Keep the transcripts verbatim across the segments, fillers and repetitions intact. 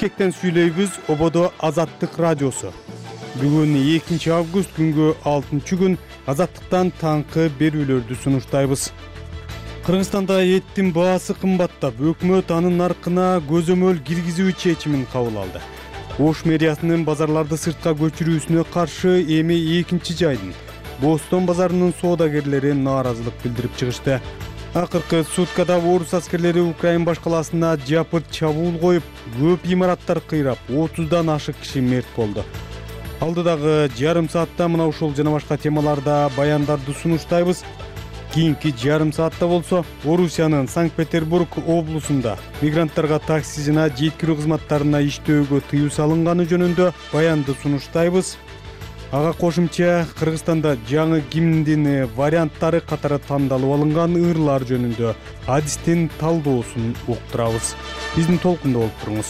Бишкектен сүйлөйбүз, Ободо Азаттык радиосу. Бүгүн экинчи август күнгө алтынчы күн Азаттыктан таңкы берүүлөрдү сунуштайбыз. Кыргызстанда эттин баасы кымбаттап, өкмөт анын наркына көзөмөл киргизүү чечимин кабыл алды. Ош мэриясынын базарларды сыртка көчүрүүсүнө каршы эми экинчи жайдын Бостон базарынын соодагерлери нааразылык билдирип чыгышты. Акыркы суткада орус аскерлери Украин башкаласына жапырт чабуул коюп, көп имараттар кыйрап, отуздан ашык киши мерт болду. Алдыдагы жарым саатта мына ушул жана башка темаларда баяндарды сунуштайбыз. Кийинки жарым саатта болсо Орусиянын Санкт-Петербург облусунда мигранттарга такси жана жеткирүү кызматтарына иштөөгө тыюу салынганы жөнүндө баянды сунуштайбыз. Ага кошумча Кыргызстанда жаңы гимндин варианттары катары тандалып алынган ырлар жөнүндө адистин талдоосун уктурабыз. Биздин толкунда болуп туруңуз.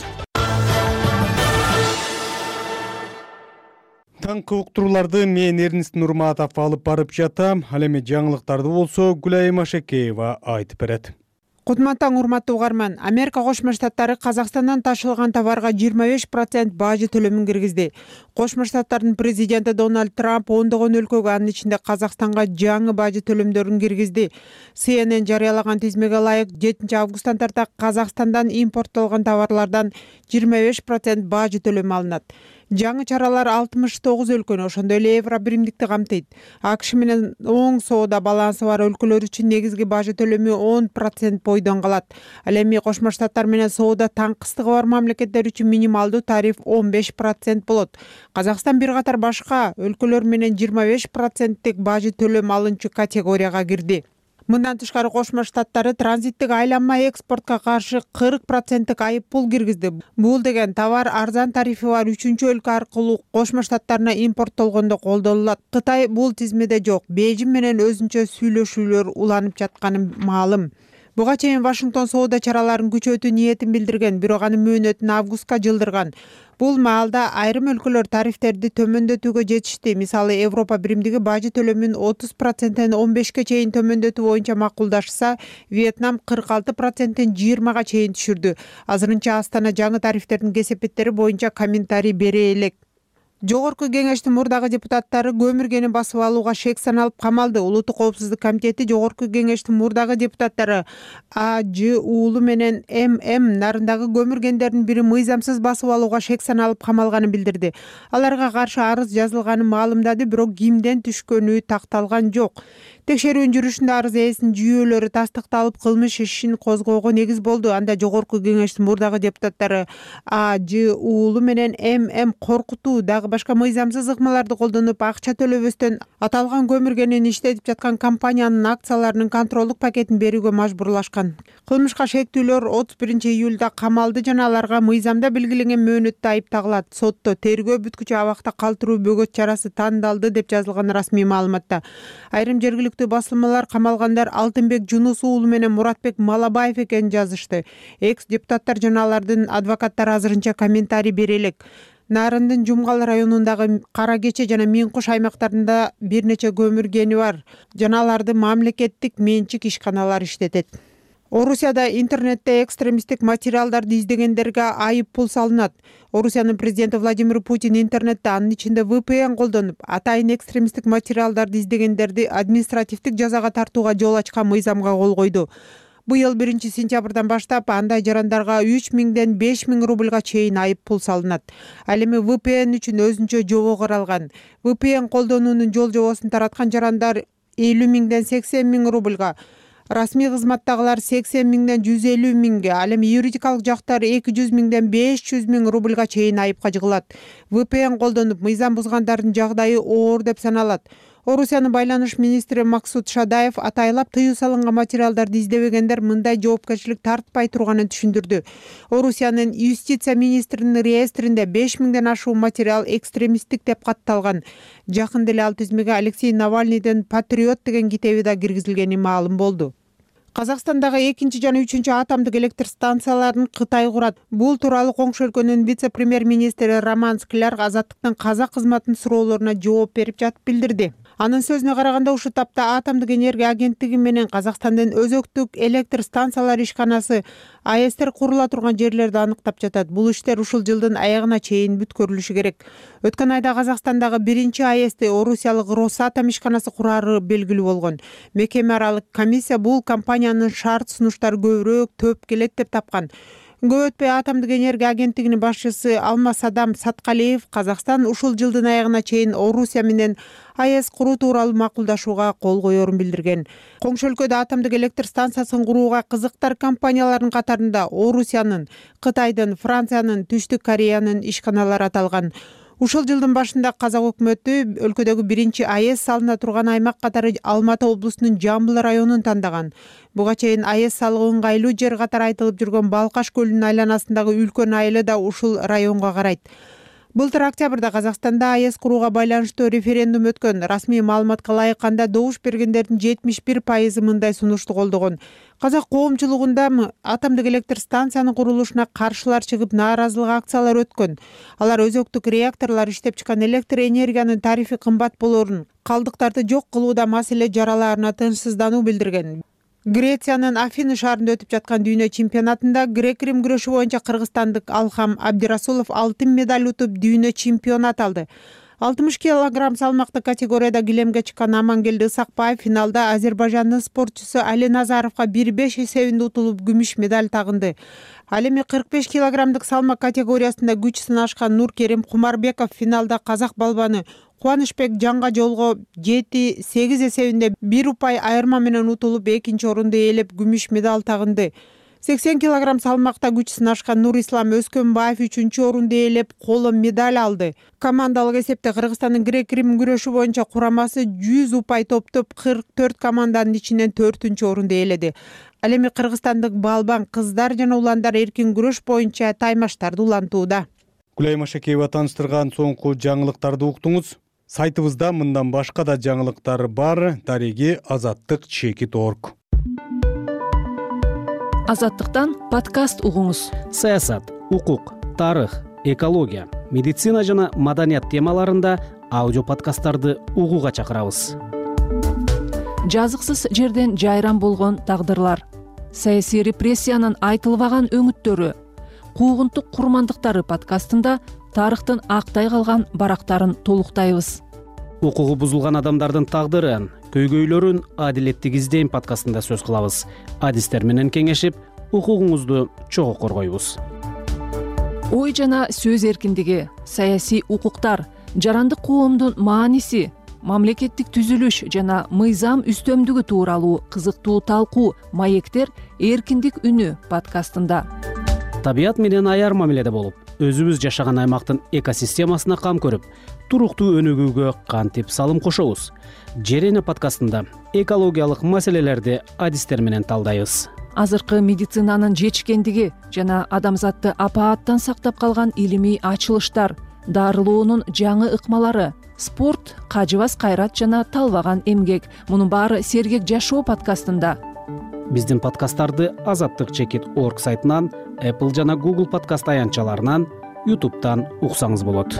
Таңкы уктурууларды мен Эрнест Нурматов алып барып жатам. Ал эми жаңылыктарды болсо Гүлай Машекеева айтып берет. Кутман таң, урматтуу угарман. Америка Кошмо Штаттары Казакстандан ташылган товарга жыйырма беш процент бажы төлөмүн киргизди. Кошмо Штаттардын президенти Дональд Трамп ондогон өлкөгө, анын ичинде Казакстанга жаңы бажы төлөмдөрүн киргизди. Си Эн Эн жарыялаган тизмеге ылайык жетинчи августтан тарта Казакстандан импорттолгон товарлардан жыйырма беш процент бажы төлөмү алынат. Жаңы чаралар алтымыш тогуз өлкөнү, ошондой эле Евро биримдикти камтыйт. АКШ менен оң соода балансы бар өлкөлөр үчүн негизги бажы төлөмү он процент бойдон калат. Ал эми Кошмо Штаттар менен соода таң кыстыгы бар мамлекеттер үчүн минималдуу тариф он беш процент болот. Казакстан бир катар башка өлкөлөр менен жыйырма беш проценттик бажы төлөм алынчу категорияга кирди. Мындан тышкары Кошмо Штаттары транзиттик айланма экспортко каршы кырк проценттик айып пул киргизди. Бул деген товар арзан тарифи бар үчүнчү өлкө аркылуу Кошмо Штаттарына импорттолгондо колдонулат. Кытай бул тизмеде жок. Бейжин менен өзүнчө сүйлөшүүлөр уланып жатканы маалым. Буга чейин Вашингтон соода чараларын күчөтүү ниетин билдирген, бирок анын мөөнөтүн августка жылдырган. Бул маалда айрым өлкөлөр тарифтерди төмөндөтүүгө жетишти. Мисалы, Европа биримдиги бажы төлөмүн отуз проценттен он бешке чейин төмөндөтүү боюнча макулдашса, Вьетнам кырк алты проценттен жыйырмага чейин түшүрдү. Азырынча Астана жаңы тарифтердин кесепеттери боюнча комментарий бере элек. Жогорку кеңештин мурдагы депутаттары көмүргени басып алууга шек саналып камалды. Улуттук коопсуздук комитети Жогорку кеңештин мурдагы депутаттары А Ж уулу менен М М нарындагы көмүргендердин бири мыйзамсыз басып алууга шек саналып камалганын билдирди. Аларга каршы арыз жазылганын маалымдады, бирок кимден түшкөнү такталган жок. Текшерүүнүн жүрүшүндө арыз ээсинин жүйөлөрү тастыкталып, кылмыш ишин козгоого негиз болду. Анда Жогорку кеңештин мурдагы депутаттары А Ж уулу менен М М коркутуу дагы башка мыйзамсыз ыкмаларды колдонуп, акча төлөбөстөн аталган көмүргенин иштетип жаткан компаниянын акцияларынын контролдук пакетин берүүгө мажбурлашкан. Кылмышка шектүүлөр отуз биринчи июлда камалды жана аларга мыйзамда белгиленген мөөнөттө айып тагылат. Сотто тергөө бүткүчү абакта калтыруу бөгөт чарасы тандалды деп жазылган расмий маалыматта. Айрым жергиликтүү басылмалар камалгандар Алтынбек Жунус уулу менен Муратбек Малабаев экенин жазышты. Экс депутаттар жана алардын адвокаттары азырынча комментарий бере элек. Нарындын Жумгал районундагы Кара Кече жана Миң Куш аймактарында бир нече көмүргени бар жана аларды мамлекеттик менчик ишканалар иштетет. Орусияда интернетте экстремисттик материалдарды издегендерге айып пул салынат. Орусиянын президенти Владимир Путин интернетте, анын ичинде вэ пэ эн колдонуп, атайын экстремисттик материалдарды издегендерди административдик жазага тартууга жол ачкан мыйзамга кол койду. Быйыл биринчи сентябрдан баштап андай жарандарга үч миңден беш миң рубльга чейин айып пул салынат. Ал эми вэ пэ эн үчүн өзүнчө жобо каралган. вэ пэ эн колдонуунун жол жобосун тараткан жарандар элүү миңден сексен миң рубльга, расмий кызматтагылар сексен миңден жүз элүү миңге, ал эми юридикалык жактар эки жүз миңден беш жүз миң рубльга чейин айыпка жыгылат. вэ пэ эн колдонуп, мыйзам бузгандардын жагдайы оор деп саналат. Орусиянын байланыш министри Максут Шадаев атайлап тыюу салынган материалдарды издебегендер мындай жоопкерчилик тартпай турганын түшүндүрдү. Орусиянын юстиция министринин реестринде беш миңден ашуун материал экстремисттик деп катталган. Жакында эле ал тизмеге Алексей Навальныйдын «Патриот» деген китеби да киргизилгени маалым болду. Казакстандагы экинчи жана үчүнчү атомдук электр станцияларын Кытай курат. Бул тууралуу коңшу өлкөнүн вице-премьер министри Роман Скляр Азаттыктын казак кызматынын суроолоруна жооп берип жатып билдирди. Анын сөзүнө караганда ушул тапта Атомдук энергия агенттиги менен Казакстандын өзөктүк электр станциялар ишканасы АЭСтер курула турган жерлерди аныктап жатат. Бул иштер ушул жылдын аягына чейин бүткөрүлүшү керек. Өткөн айда Казакстандагы биринчи АЭСти орусиялык Росатом ишканасы курары белгилүү болгон. Мекеме аралык комиссия бул компаниянын шарт сунуштары көбүрөөк төп келет деп тапкан. Көп өтпөй Атомдук энергия агенттигинин башчысы Алмасадам Саткалиев Казакстан ушул жылдын аягына чейин Орусия менен АЭС куруу тууралуу макулдашууга кол коерун билдирген. Коңшу өлкөдө атомдук электр станциясын курууга кызыктар компаниялардын катарында Орусиянын, Кытайдын, Франциянын, Түштүк Кореянын ишканалары аталган. Ушул жылдын башында Казак өкмөтү өлкөдөгү биринчи АЭС салына турган аймак катары Алматы облусунун Жамбыл районун тандаган. Буга чейин АЭС салыгы ыңгайлуу жер катары айтылып жүргөн Балкаш көлүнүн айланасындагы үлкөн айылы да ушул районго карайт. Былтыр октябрда Казакстанда АЭС курууга байланыштуу референдум өткөн. Расмий маалыматка ылайык канда добуш бергендердин жетимиш бир пайызы мындай сунушту колдогон. Казак коомчулугунда атомдук электр станциянын курулушуна каршылар чыгып нааразылык акциялары өткөн. Алар өзөктүк реакторлор иштеп чыккан электр энергиянын тарифи кымбат болоорун, калдыктарды жок кылууда маселе жаралаарына тынчсыздануу билдирген. Грециянын Афины шаарында өтүп жаткан дүйнө чемпионатында грек-рим күрөшү боюнча кыргызстандык Алхам Абдирасулов алтын медаль утуп дүйнө чемпионат алды. алтымыш килограмм салмактык категорияда килемге чыккан Амангелди Ысакбаев финалда Азербайжандын спортчусу Али Назаровго бир беш эсебинде утулуп күмүш медаль тагынды. Ал эми кырк беш килограммдык салмак категориясында күч сынашкан Нуркерим Кумарбеков финалда казак балбаны Кубанычбек Жанга жолго жети сегиз эсебинде бир упай айырма менен утулуп экинчи орунду ээлеп күмүш медаль тагынды. сексен килограмм салмакта күч сынашкан Нурислам Өскөнбаев үчүнчү орунду ээлеп коло медаль алды. Командалык эсепте Кыргызстандын грек-рим күрөшү боюнча курамасы жүз упай топтоп кырк төрт команданын ичинен төртүнчү орунду ээледи. Ал эми кыргызстандык балбан кыздар жана уландар эркин күрөш боюнча таймаштарды улантууда. Гүлай Машакеева тааныштырган соңку жаңылыктарды уктуңуз. Сайтыбызда мындан башка да жаңылыктар бар. Дареги азаттык чекит точка орг. Азаттыктан подкаст угуңуз. Саясат, укук, тарых, экология, медицина жана маданият темаларында аудио подкасттарды угууга чакырабыз. Жазыксыз жерден жайран болгон тагдырлар, саясий репрессиянын айтылбаган өңүттөрү, куугунтук курмандыктары подкастында тарыхтын актай калган барактарын толуктайбыз. Укугу бузулган адамдардын тагдырын, көйгөйлөрүн адилеттик издейм подкастында сөз кылабыз. Адистер менен кеңешип, укугуңузду чогуу коргойбуз. Ой жана сөз эркиндиги, саясий укуктар, жарандык коомдун мааниси, мамлекеттик түзүлүш жана мыйзам үстөмдүгү тууралуу кызыктуу талкуу маектер эркиндик үнү подкастында. Табият менен аяр мамиледе болуп, өзүбүз жашаган аймактын экосистемасына кам көрүп, туруктуу өнүгүүгө кантип салым кошобуз. Жерене подкастында экологиялык маселелерди адистер менен талдайбыз. Азыркы медицинанын жетишкендиги жана адамзатты апааттан сактап калган илимий ачылыштар, дарылоонун жаңы ыкмалары, спорт, кажыбас кайрат жана талбаган эмгек. Мунун баары Сергек жашоо подкастында. Биздин подкасттарды азаттык чекит точка орг сайтынан, Apple жана Google подкаст аянтчаларынан, YouTube'тан уксаңыз болот.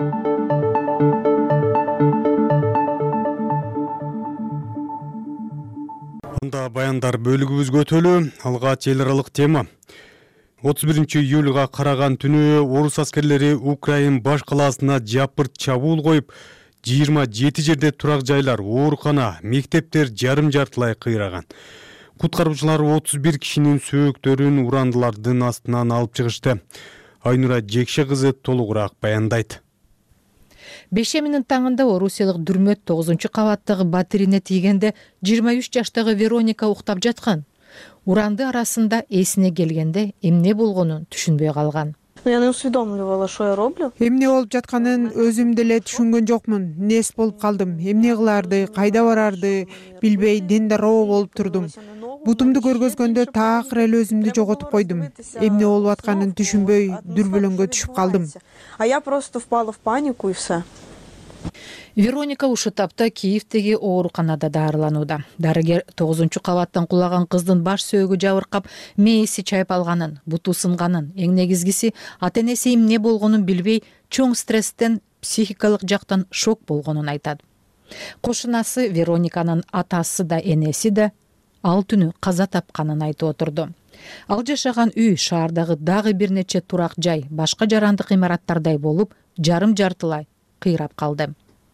Анда баяндар бөлүгүбүзгө өтөлү. Алгач эл аралык тема. отуз биринчи июлга караган түнү орус аскерлери Украин баш калаасына жапырт чабуул коюп, жыйырма жети жерде турак жайлар, оорукана, мектептер жарым жартылай кыйраган. Куткаруучулар отуз бир кишинин сөөктөрүн урандылардын астынан алып чыгышты. Айнура Жекше кызы толугураак баяндайт. Бешеминин таңында орусиялык дүрмөт тогузунчу кабаттагы батирине тийгенде жыйырма үч жаштагы Вероника уктап жаткан. Уранды арасында эсине келгенде эмне болгонун түшүнбөй калган. Я не усведомливала, что я роблю. Эмне болуп жатканын өзүм деле түшүнгөн жокмун. Нес болуп калдым. Эмне кыларды, кайда барарды билбей дендароо болуп турдум. Бутумду көргөзгөндө такыр эле өзүмдү жоготуп койдум. Эмне болуп атканын түшүнбөй дүрбөлөңгө түшүп калдым. А я просто впала в панику и все. Вероника ушул тапта Киевдеги ооруканада дарыланууда. Дарыгер тогузунчу кабаттан кулаган кыздын баш сөөгү жабыркап, мээси чайпалганын, буту сынганын, эң негизгиси ата-энеси эмне болгонун билбей, чоң стресстен, психикалык жактан шок болгонун айтат. Кошунасы Верониканын атасы да энеси да ал түнү каза тапканын айтып отурду. Ал жашаган үй шаардагы дагы бир нече турак жай башка жарандык имараттардай болуп, жарым жартылай кыйрап калды.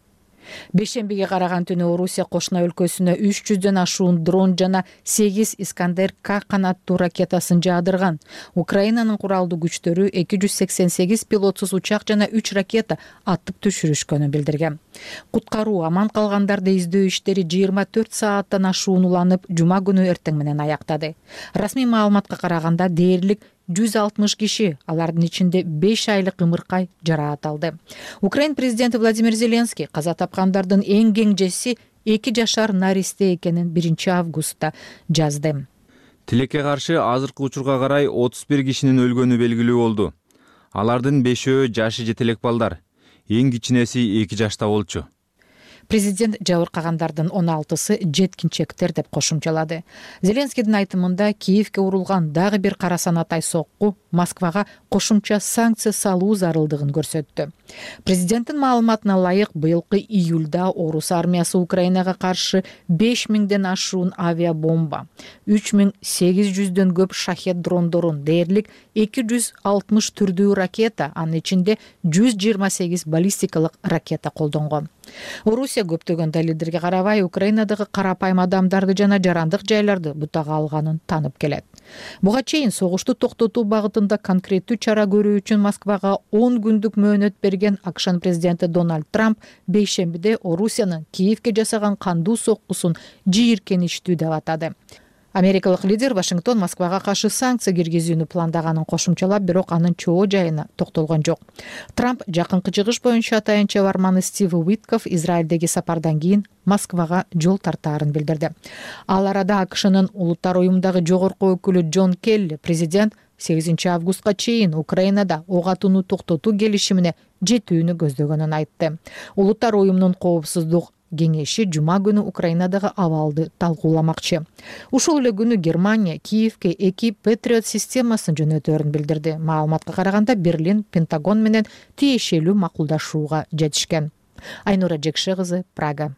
Бейшембиге караган түнү Орусия кошуна өлкөсүнө үч жүздөн ашуун дрон жана сегиз Искандер К канаттуу ракетасын жаадырган. Украинанын куралдуу күчтөрү эки жүз сексен сегиз пилотсуз учак жана үч ракета атып түшүрүшкөнүн билдирген. Куткаруу, аман калгандарды издөө иштери жыйырма төрт сааттан ашуун уланып, жума күнү эртең менен аяктады. Расмий маалыматка караганда дээрлик жүз алтымыш киши, алардын ичинде беш айлык ымыркай жараат алды. Украин президенти Владимир Зеленский каза тапкандардын эң кеңжеси эки жашар наристе экенин биринчи августта жазды. Тилекке каршы азыркы учурга карай отуз бир кишинин өлгөнү белгилүү болду. Алардын бешөө жашы жетелек балдар, эң кичинеси эки жашта болчу. Президент жабыркагандардын он алтысы жеткинчектер деп кошумчалады. Зеленскийдин айтымында Киевке урулган дагы бир кара санатай сокку Москвага кошумча санкция салуу зарылдыгын көрсөттү. Президенттин маалыматына ылайык, быйылкы июлда Орус армиясы Украинага каршы беш миңден ашуун авиабомба, үч миң сегиз жүздөн көп шахет дрондорун, дээрлик эки жүз алтымыш түрдүү ракета, анын ичинде жүз жыйырма сегиз баллистикалык ракета колдонгон. Орусия көптөгөн далилдерге карабай Украинадагы карапайым адамдарды жана жарандык жайларды бутага алганын танып келет. Буга чейин согушту токтотуу багытында конкреттүү чара көрүү үчүн Москвага он күндүк мөөнөт берген АКШнын президенти Дональд Трамп бейшембиде Орусиянын Киевке жасаган кандуу соккусун жийиркеничтүү деп атады. Америкалык лидер Вашингтон Москвага каршы санкция киргизүүнү пландаганын кошумчалап, бирок анын чоо жайына токтолгон жок. Трамп жакынкы чыгыш боюнча атайынча барманы Стив Уитков Израилдеги сапардан кийин Москвага жол тартаарын билдирди. Ал арада АКШнын улуттар уюмундагы жогорку өкүлү Джон Келли президент сегизинчи августка чейин Украинада ок атууну токтотуу келишимине жетүүнү көздөгөнүн айтты. Улуттар уюмунун коопсуздук кеңеши жума күнү Украинадагы абалды талкууламакчы. Ушул эле күнү Германия Киевке эки Патриот системасын жөнөтөөрүн билдирди. Маалыматка караганда Берлин Пентагон менен тиешелүү макулдашууга жетишкен. Айнура Жекше кызы, Прага.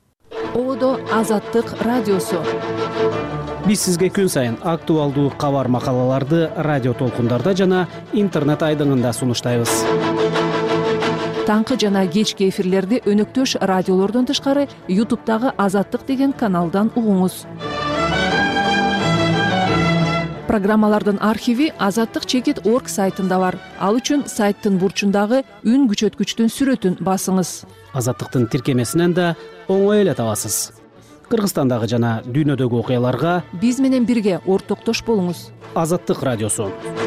Ободо Азаттык радиосу. Биз сизге күн сайын актуалдуу кабар макалаларды радио толкундарда жана интернет айдыңында сунуштайбыз. Таңкы жана кечки эфирлерди өнөктөш радиолордон тышкары ютубтагы Азаттык деген каналдан угуңуз. Программалардын архиви азаттык чекит точка орг сайтында бар. Ал үчүн сайттын бурчундагы үн күчөткүчтүн сүрөтүн басыңыз. Азаттыктын тиркемесинен да оңой эле табасыз. Кыргызстандагы жана дүйнөдөгү окуяларга биз менен бирге ортоктош болуңуз. Азаттык радиосу.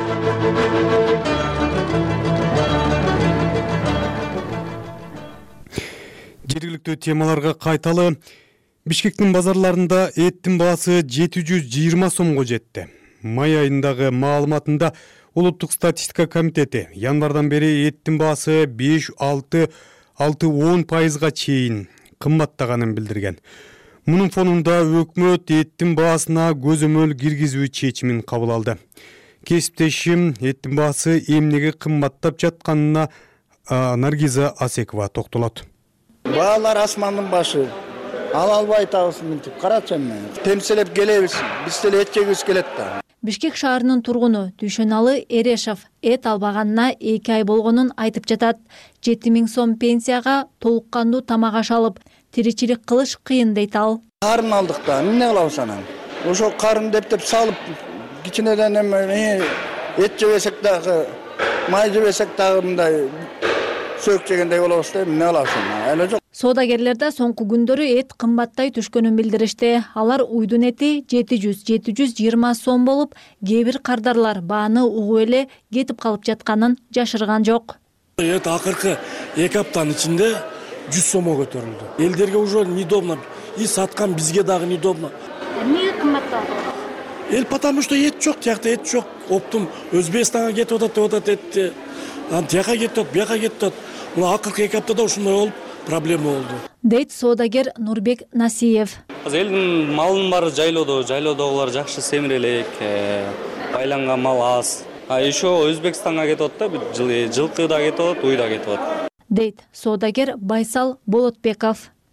Жергиликтүү темаларга кайталы. Бишкектин базарларында эттин баасы жети жүз жыйырма сомго жетти. Май айындагы маалыматында Улуттук статистика комитети январдан бери эттин баасы беш алты алты он пайызга чейин кымбаттаганын билдирген. Мунун фонунда өкмөт эттин баасына көзөмөл киргизүү чечимин кабыл алды. Кесиптешим эттин баасы эмнеге кымбаттап жатканына Наргиза Асекова токтолот. Баалар асмандын башы. Ала албай атабыз мынтип карачы эми. Темселеп келебиз. Биз деле эт жегибиз келет да. Бишкек шаарынын тургуну Дүйшөналы Эрешов эт албаганына эки ай болгонун айтып жатат. жети миң сом пенсияга толук кандуу тамак аш алып, тиричилик кылыш кыйын дейт ал. Карын алдык да, эмне кылабыз анан? Ошо карын дептеп салып, кичинеден эми эт жебесек дагы, май жебесек дагы мындай сөк жегендей болобуз да, эмне кылабыз анан? Эле жок. Соодагерлер да соңку күндөрү эт кымбаттай түшкөнүн билдиришти. Алар уйдун эти жети жүз жети жүз жыйырма сом болуп, кээ бир кардарлар бааны угуп эле кетип калып жатканын жашырган жок. Эт акыркы эки аптанын ичинде жүз сомго көтөрүлдү. Элдерге уже неудобно, и саткан бизге дагы неудобно. Эмнеге кымбаттады? Эл потому что эт жок, тиякта эт жок. Оптум Өзбекстанга кетип атат деп атат этти. Анан тияка кетип атат, бияка кетип атат. Мына акыркы эки аптада ушундай болуп проблема болду. Дейт соодагер Нурбек Насиев. Азыр элдин малынын баары жайлоодо, жайлоодогулар жакшы семире элек, байланган мал аз. А еще Өзбекстанга кетип атат да, жылкы да кетип атат, уй да кетип атат. Дейт соодагер Байсал Болотбеков.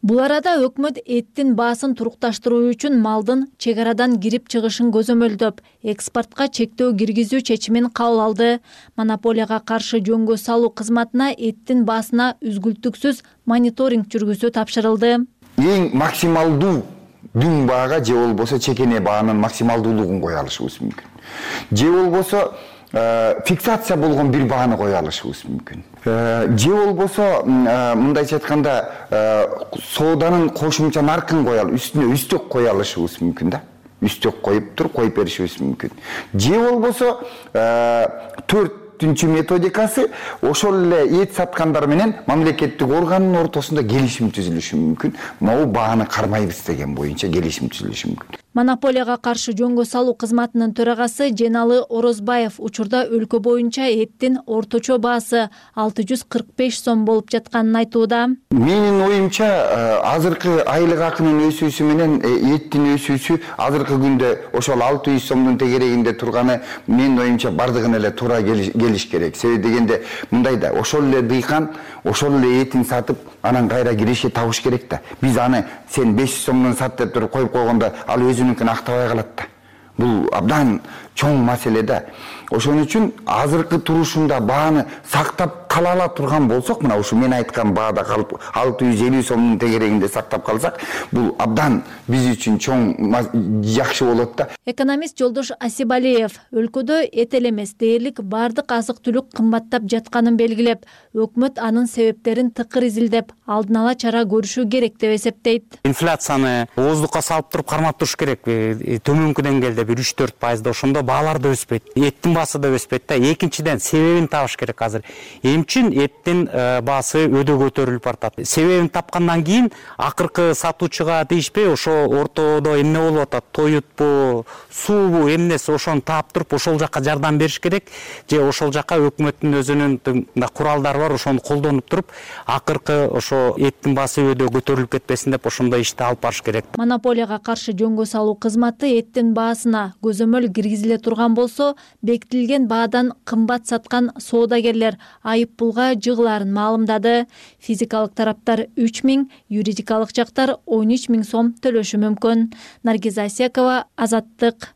Бул арада өкмөт эттин баасын турукташтыруу үчүн малдын чек арадан кирип чыгышын көзөмөлдөп, экспортко чектөө киргизүү чечимин кабыл алды. Монополияга каршы жөнгө салуу кызматына эттин баасына үзгүлтүксүз мониторинг жүргүзүү тапшырылды. Эң максималдуу дүң баага же болбосо чекене баанын максималдуулугун кое алышыбыз мүмкүн. Же болбосо фиксация болгон бир бааны кое алышыбыз мүмкүн. Же болбосо мындайча айтканда сооданын кошумча наркын кое алып, үстүнө үстөк кое алышыбыз мүмкүн да. Үстөк коюп туруп коюп беришибиз мүмкүн. Же болбосо төртүнчү методикасы ошол эле эт саткандар менен мамлекеттик органдын ортосунда келишим түзүлүшү мүмкүн. Могу бааны кармайбыз деген боюнча келишим түзүлүшү мүмкүн. Монополияга каршы жөнгө салуу кызматынын төрагасы Женалы Орозбаев учурда өлкө боюнча эттин орточо баасы алты жүз кырк беш сом болуп жатканын айтууда. Менин оюмча азыркы айлык акынын өсүүсү менен эттин өсүүсү азыркы күндө ошол алты жүз сомдун тегерегинде турганы менин оюмча бардыгына эле туура келиш керек. Себеби дегенде мындай да, ошол эле дыйкан ошол эле этин сатып, анан кайра киреше табыш керек да. Биз аны сен беш жүз сомдон сат деп туруп коюп койгондо ал өзүнүнкүн актабай калат да. Бул абдан чоң маселе да. Ошон үчүн азыркы турушунда бааны сактап кала ала турган болсок, мына ушу мен айткан баада калып алты жүз элүү сомдун тегерегинде сактап калсак, бул абдан биз үчүн чоң жакшы болот да. Экономист Жолдош Асибалиев өлкөдө эт эле эмес, дээрлик бардык азык-түлүк кымбаттап жатканын белгилеп, өкмөт анын себептерин тыкыр изилдеп, алдын ала чара көрүшү керек деп эсептейт. Инфляцияны ооздукка салып туруп кармап туруш керек. Төмөнкү деңгээлде бир үч төрт пайызда, ошондо баалар да өспөйт. Эттин баасы да өспөйт да. Экинчиден себебин табыш керек азыр. Үчүн эттин баасы өдө көтөрүлүп бартат. Себебин тапкандан кийин акыркы сатуучуга тийишпей, ошо ортодо эмне болуп атат, тоютпу, суубу, эмнеси ошону таап туруп ошол жакка жардам бериш керек, же ошол жакка өкмөттүн өзүнүн куралдары бар, ошону колдонуп туруп, акыркы ошо эттин баасы өдө көтөрүлүп кетпесин деп ошондой ишти алып барыш керек. Монополияга каршы жөнгө салуу кызматы эттин баасына көзөмөл киргизиле турган болсо, бекитилген баадан кымбат саткан соодагерлер айыппулга жыгыларын маалымдады. Физикалык тараптар үч миң, юридикалык жактар он үч миң сом төлөшү мүмкүн. Наргиза Асекова, Азаттык.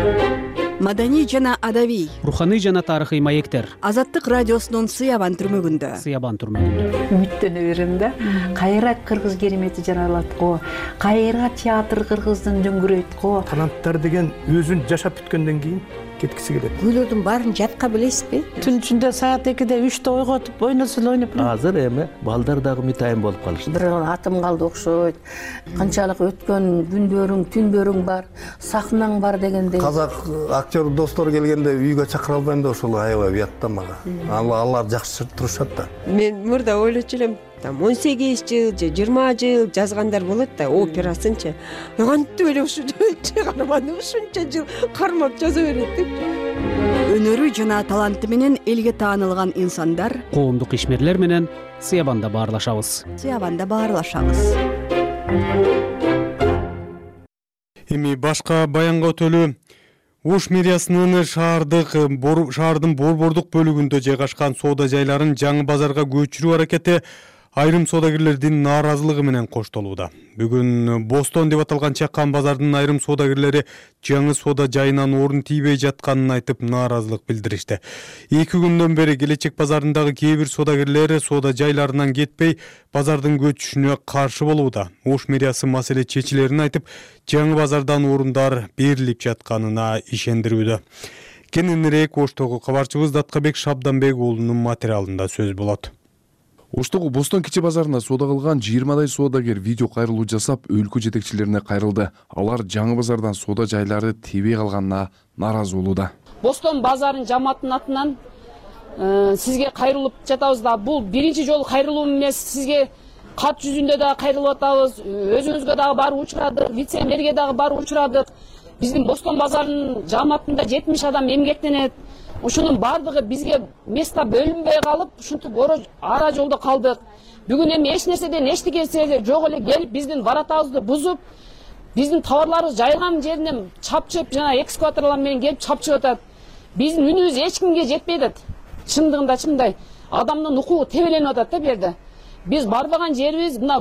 Маданий жана адабий, руханий жана тарыхый маектер. Азаттык радиосунун Сыябан түрмөгүндө. Сыябан түрмөгүндө. Үмүттөнө берем да. Кайра кыргыз керемети жаралат го. Кайра театр кыргыздын дөңгүрөйт го. Таланттар деген өзүн жашап бүткөндөн кийин кеткиси келет. Күйлөрдүн баарын жатка билесизби? Түн ичинде саат экиде үчтө ойготуп, ойносо эле ойноп. Азыр эми балдар дагы мытайын болуп калышты. Бир атым калды окшойт. Канчалык өткөн күндөрүң, түндөрүң бар, сахнаң бар дегенде. Казак актер достор келгенде үйгө чакыра албайм да, ошол аябай уят да мага. Алар жакшы турушат да. Мен мурда ойлочу элем, там он сегиз жыл же жыйырма жыл жазгандар болот да, операсынчы. Кантип эле ушу чыгарманы ушунча жыл кармап жаза берет деп. Өнөрү жана таланты менен элге таанылган инсандар, коомдук ишмерлер менен Сыябанда баарлашабыз. Сыябанда баарлашабыз. Эми башка баянга өтөлү. Ош мэриясынын шаардык шаардын борбордук бөлүгүндө жайгашкан соода жайларын жаңы базарга көчүрүү аракети айрым соодагерлердин нааразылыгы менен коштолууда. Бүгүн Бостон деп аталган чакан базардын айрым соодагерлери жаңы соода жайынан орун тийбей жатканын айтып нааразылык билдиришти. Эки күндөн бери Келечек базарындагы кээ бир соодагерлер соода жайларынан кетпей, базардын көчүшүнө каршы болууда. Ош мэриясы маселе чечилерин айтып, жаңы базардан орундар берилип жатканына ишендирүүдө. Кененирээк Оштогу кабарчыбыз Даткабек Шабданбек уулунун материалында сөз болот. Оштогу Бостон кичи базарында соода кылган жыйырмадай соодагер видео кайрылуу жасап, өлкө жетекчилерине кайрылды. Алар жаңы базардан соода жайлары тийбей калганына нааразы болууда. Бостон базарынын жамааттын атынан сизге кайрылып жатабыз да. Бул биринчи жолу кайрылуум эмес, сизге кат жүзүндө да кайрылып атабыз. Өзүңүзгө дагы барып учурадык, вице-мэрге дагы барып учурадык. Биздин Бостон базарынын жамаатында жетимиш адам эмгектенет. Ушунун бардыгы бизге места бөлүнбөй калып, ушинтип ара жолдо калдык. Бүгүн эми эч нерседен эчтекеси жок эле келип биздин баратабызды бузуп, биздин товарларыбыз жайган жеринен чапчып, жана экскаваторлор менен келип чапчып атат. Биздин үнүбүз эч кимге жетпей атат. Чындыгында чындай адамдын укугу тебеленип атат да бу жерде. Биз барбаган жерибиз мына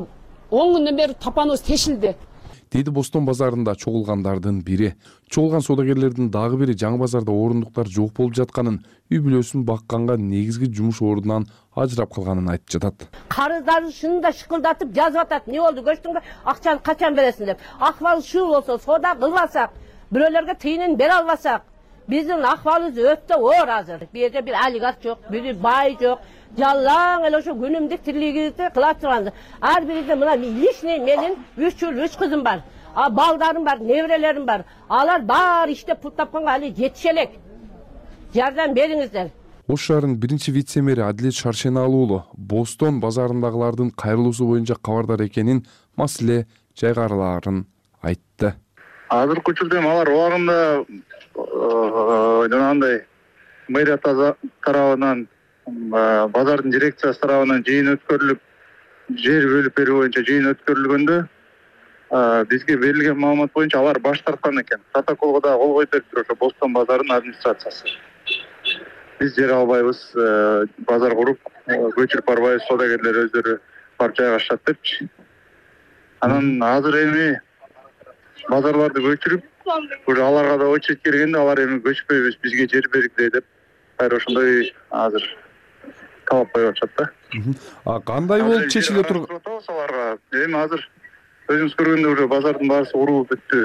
он күндөн бери тапаныбыз тешилди дейди Бостон базарында чогулгандардын бири. Чогулган соодагерлердин дагы бири жаңы базарда орундуктар жок болуп жатканын, үй бүлөсүн бакканга негизги жумуш ордунан ажырап калганын айтып жатат. Карыздарын шынында шыкылдатып жазып атат. Не болду көрсөңөр, акчаны качан бересиң деп. Акыбалы ушул болсо, соода кылбасак, бирөөлөргө тыйынын бере албасак, биздин акыбалыбыз өтө оор азыр. Бу жерде бир олигарх жок, бир бай жок. Жалаң эле ошо күнүмдүк тирлигибизди кыла турганбыз. Ар биринде мына личный менин үч уул үч кызым бар. А балдарым бар, неберелерим бар. Алар баары иштеп пул тапканга али жетише элек. Жардам бериңиздер. Ош шаарынын биринчи вице-мэри Адилет Шаршеналы уулу Бостон базарындагылардын кайрылуусу боюнча кабардар экенин, маселе жайгарылаарын айтты. Азыркы учурда алар убагында жанагындай мэрия тарабынан, базардын дирекциясы тарабынан жыйын өткөрүлүп, жер бөлүп берүү боюнча жыйын өткөрүлгөндө бизге берилген маалымат боюнча алар баш тарткан экен. Протоколго да кол коюп бериптир ошо Бостон базарынын администрациясы. Биз жер албайбыз, базар куруп, көчүрүп барбайбыз, соодагерлер өздөрү барып жайгашат депчи. Анан азыр эми базарларды көчүрүп, уже аларга да очередь келгенде алар эми көчпөйбүз, бизге жер бергиле деп, кайра ошондой азыр талап коюп атышат да. А кандай болуп чечиле турган? Аларга эми азыр өзүңүз көргөндөй уже базардын баарысы урулуп бүттү.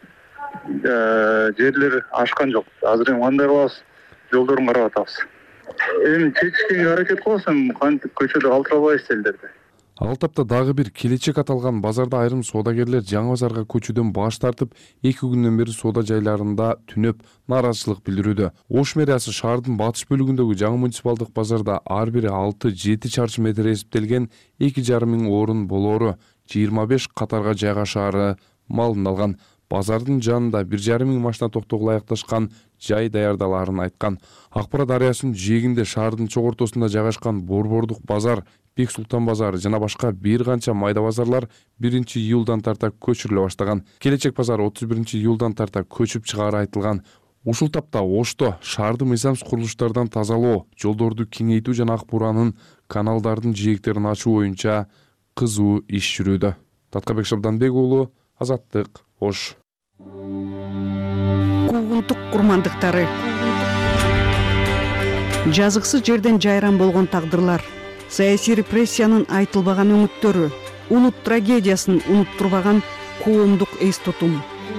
Жерлер ашкан жок. Азыр эми кандай кылабыз? Жолдорун карап атабыз. Эми чечишкенге аракет кылабыз, эми кантип көчөдө калтыра албайбыз элдерди. Ал тапта дагы бир келечек аталган базарда айрым соодагерлер жаңы базарга көчүүдөн баш тартып, эки күндөн бери соода жайларында түнөп нааразычылык билдирүүдө. Ош мэриясы шаардын батыш бөлүгүндөгү жаңы муниципалдык базарда ар бири алты жети чарчы метр эсептелген эки жарым миң орун болоору, жыйырма беш катарга жайгашаары малын алган. Базардын жанында бир жарым миң машина токтогула аякташкан жай даярдаларын айткан. Акпарат дарыясынын жээгинде шаардын чок ортосунда жайгашкан Борбордук базар, Бек Султан базары жана башка бир канча майда базарлар биринчи июлдан тарта көчүрүлө баштаган. Келечек базар отуз биринчи июлдан тарта көчүп чыгаары айтылган. Ушул тапта Ошто шаарды мыйзамсыз курулуштардан тазалоо, жолдорду кеңейтүү жана ак буранын, каналдардын жээктерин ачуу боюнча кызуу иш жүрүүдө. Таткабек Шабданбек уулу, Азаттык, Ош. Куугунтук курмандыктары. Жазыксыз жерден жайран болгон тагдырлар, саясий репрессиянын айтылбаган өңүттөрү, улут трагедиясын унуттурбаган коомдук эс тутум.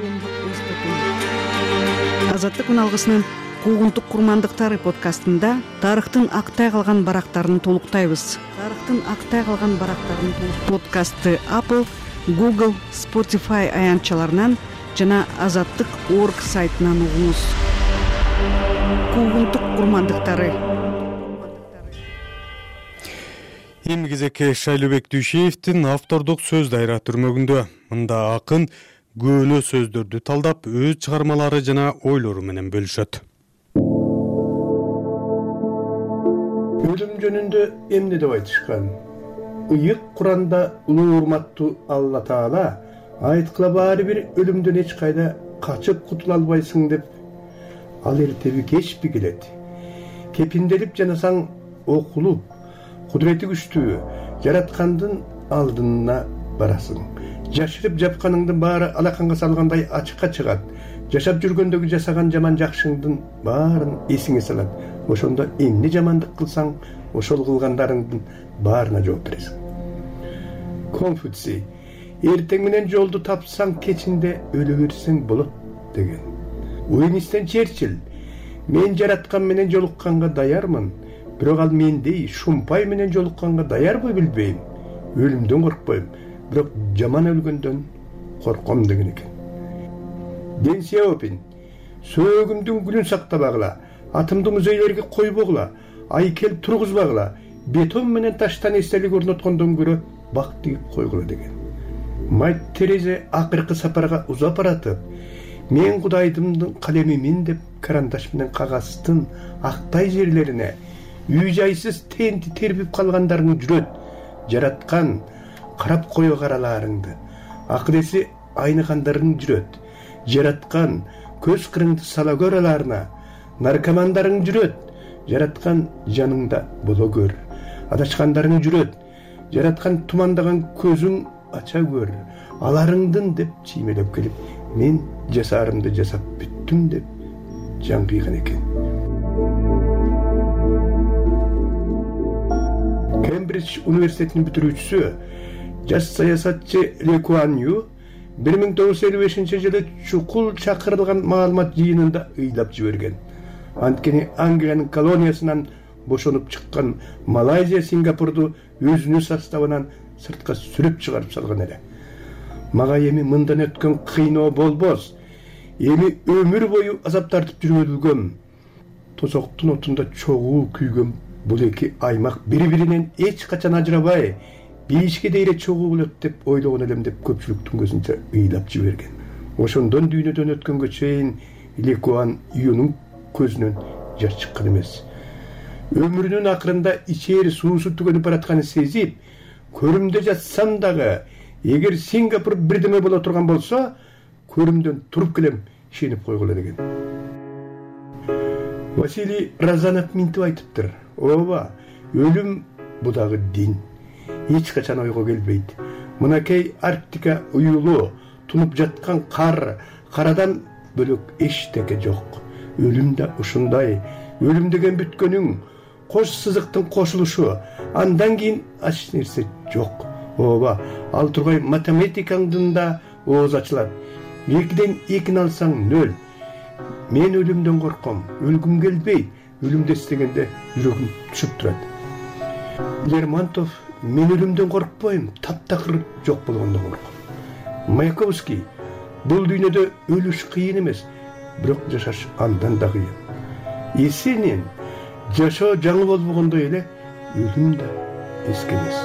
Азаттык үналгысынын Куугунтук курмандыктары подкастында тарыхтын актай калган барактарын толуктайбыз. Тарыхтын актай калган барактарын подкастты Apple, Google, Spotify аянтчаларынан жана азаттык точка орг сайтынан угуңуз. Куугунтук курмандыктары. Эми кезекке Шайлообек Дүйшеевдин автордук сөз дайра түрмөгүндө. Мында акын көөнө сөздөрдү талдап, өз чыгармалары жана ойлору менен бөлүшөт. Өлүм жөнүндө эмне деп айтышкан? Ыйык Куранда улуу урматтуу Алла Таала айткыла баары бир өлүмдөн эч кайда качып кутула албайсың деп. Ал эртеби кечпи келет. Кепинделип жанасаң окулуп, кудурети күчтүү жараткандын алдына барасың. Жашырып жапканыңдын баары алаканга салгандай ачыкка чыгат. Жашап жүргөндөгү жасаган жаман жакшыңдын баарын эсиңе салат. Ошондо эмне жамандык кылсаң, ошол кылгандарыңдын баарына жооп бересиң. Конфуций: эртең менен жолду тапсаң, кечинде өлө берсең болот деген. Уинстон Черчилль: мен жараткан менен жолукканга даярмын, бирок ал мендей шумпай менен жолукканга даярбы билбейм. Өлүмдөн коркпойм, бирок жаман өлгөндөн корком деген экен. Дэн Сяопин: сөөгүмдүн гүлүн сактабагыла, атымды музейлерге койбогула, айкел тургузбагыла, бетон менен таштан эстелик орноткондон көрө бак тигип койгула деген. Майт Терезе акыркы сапарга узап баратып, мен Кудайдымдын калемимин деп карандаш менен кагаздын актай жерлерине үй жайсыз тенти тербип калгандарыңы жүрөт. Жараткан карап кое караларыңды, акыреси айныгандарың жүрөт. Жараткан көз кырыңды сала көраларына, наркомандарың жүрөт. Жараткан жаныңда боло көр. Адашкандарың жүрөт. Жараткан тумандаган көзүң ача көр, аларыңдын деп чиймелеп келип, мен жасарымды жасап бүттүм деп жан кыйган экен. Кембридж университетинин бүтүрүүчүсү, жаш саясатчы Ли Куан Ю бир миң тогуз жүз элүү бешинчи жылы чукул чакырылган маалымат жыйынында ыйлап жиберген. Анткени Англиянын колониясынан бошонуп чыккан Малайзия Сингапурду өзүнүн составынан сыртка сүрүп чыгарып салган эле. Мага эми мындан өткөн кыйноо болбос. Эми өмүр бою азап тартып жүргөн, тозоктун отунда чогуу күйгөн бул эки аймак бири-биринен эч качан ажырабай, бейишке дейре чогуу болот деп ойлогон элем деп көпчүлүктүн көзүнчө ыйлап жиберген. Ошондон дүйнөдөн өткөнгө чейин Ли Куан Юнун көзүнөн жаш чыккан эмес. Өмүрүнүн акырында ичери суусу түгөнүп баратканын сезип, көрүмдө жатсам дагы, эгер Сингапур бирдеме боло турган болсо, көрүмдөн туруп келем, ишенип койгула деген. Василий Разанов минтип айтыптыр. Ооба, өлүм бу дагы дин. Эч качан ойго келбейт. Мынакей Арктика уюлу, тунуп жаткан кар, карадан бөлөк эчтеке жок. Өлүм да ушундай. Өлүм деген бүткөнүң, кош сызыктын кошулушу, андан кийин ач нерсе жок. Ооба, ал тургай математикаңдын да ооз ачылат. Экиден экини алсаң нөл. Мен өлүмдөн корком, өлгүм келбейт. Өлүмдү эстегенде жүрөгүм түшүп турат. Лермонтов, мен өлүмдөн коркпойм, таптакыр жок болгондон корком. Маяковский, бул дүйнөдө өлүш кыйын эмес, бирок жашаш андан да кыйын. Есенин, жашоо жаңы болбогондой эле, өлүм да эски эмес.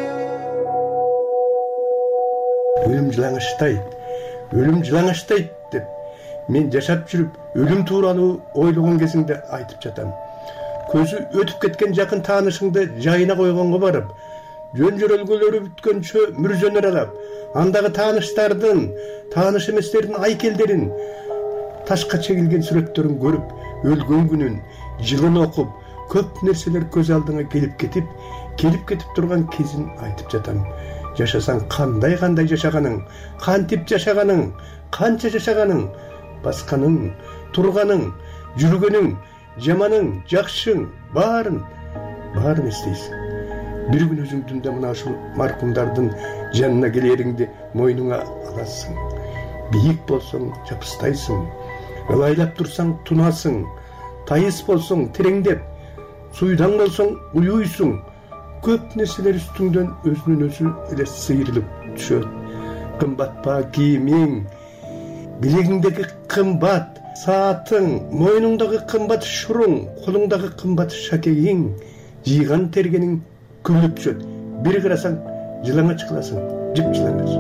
Өлүм жылаңачтайт, өлүм жылаңачтайт деп мен жашап жүрүп, өлүм тууралуу ойлогон кезиңде айтып жатам. Көзү өтүп кеткен жакын таанышыңды жайына койгонго барып, жөн жөрөлгөлөрү бүткөнчө мүрзөнү аралап, андагы тааныштардын, тааныш эместердин айкелдерин, ташка чегилген сүрөттөрүн көрүп, өлгөн күнүн, жылын окуп, көп нерселер көз алдыңа келип кетип, келип кетип турган кезин айтып жатам. Жашасаң кандай-кандай жашаганың, кантип жашаганың, канча жашаганың, басканың, турганың, жүргөнүң, жаманың, жакшың, баарын, баарын эстейсиң. Бир күн өзүңдүн да мына ушул маркумдардын жанына келериңди мойнуңа аласың. Бийик болсоң жапыстайсың, ылайлап турсаң тунасың, тайыс болсоң тереңдеп, суйдаң болсоң уюйсуң. Көп нерселер үстүңдөн өзүнүн өзү эле сыйрылып түшөт. Кымбат па кийимиң, билегиңдеги кымбат саатың, мойнуңдагы кымбат шуруң, колуңдагы кымбат шакегиң, жыйган тергениң күлүп түшөт. Бир карасаң жылаңач кыласың, жып жылаңач.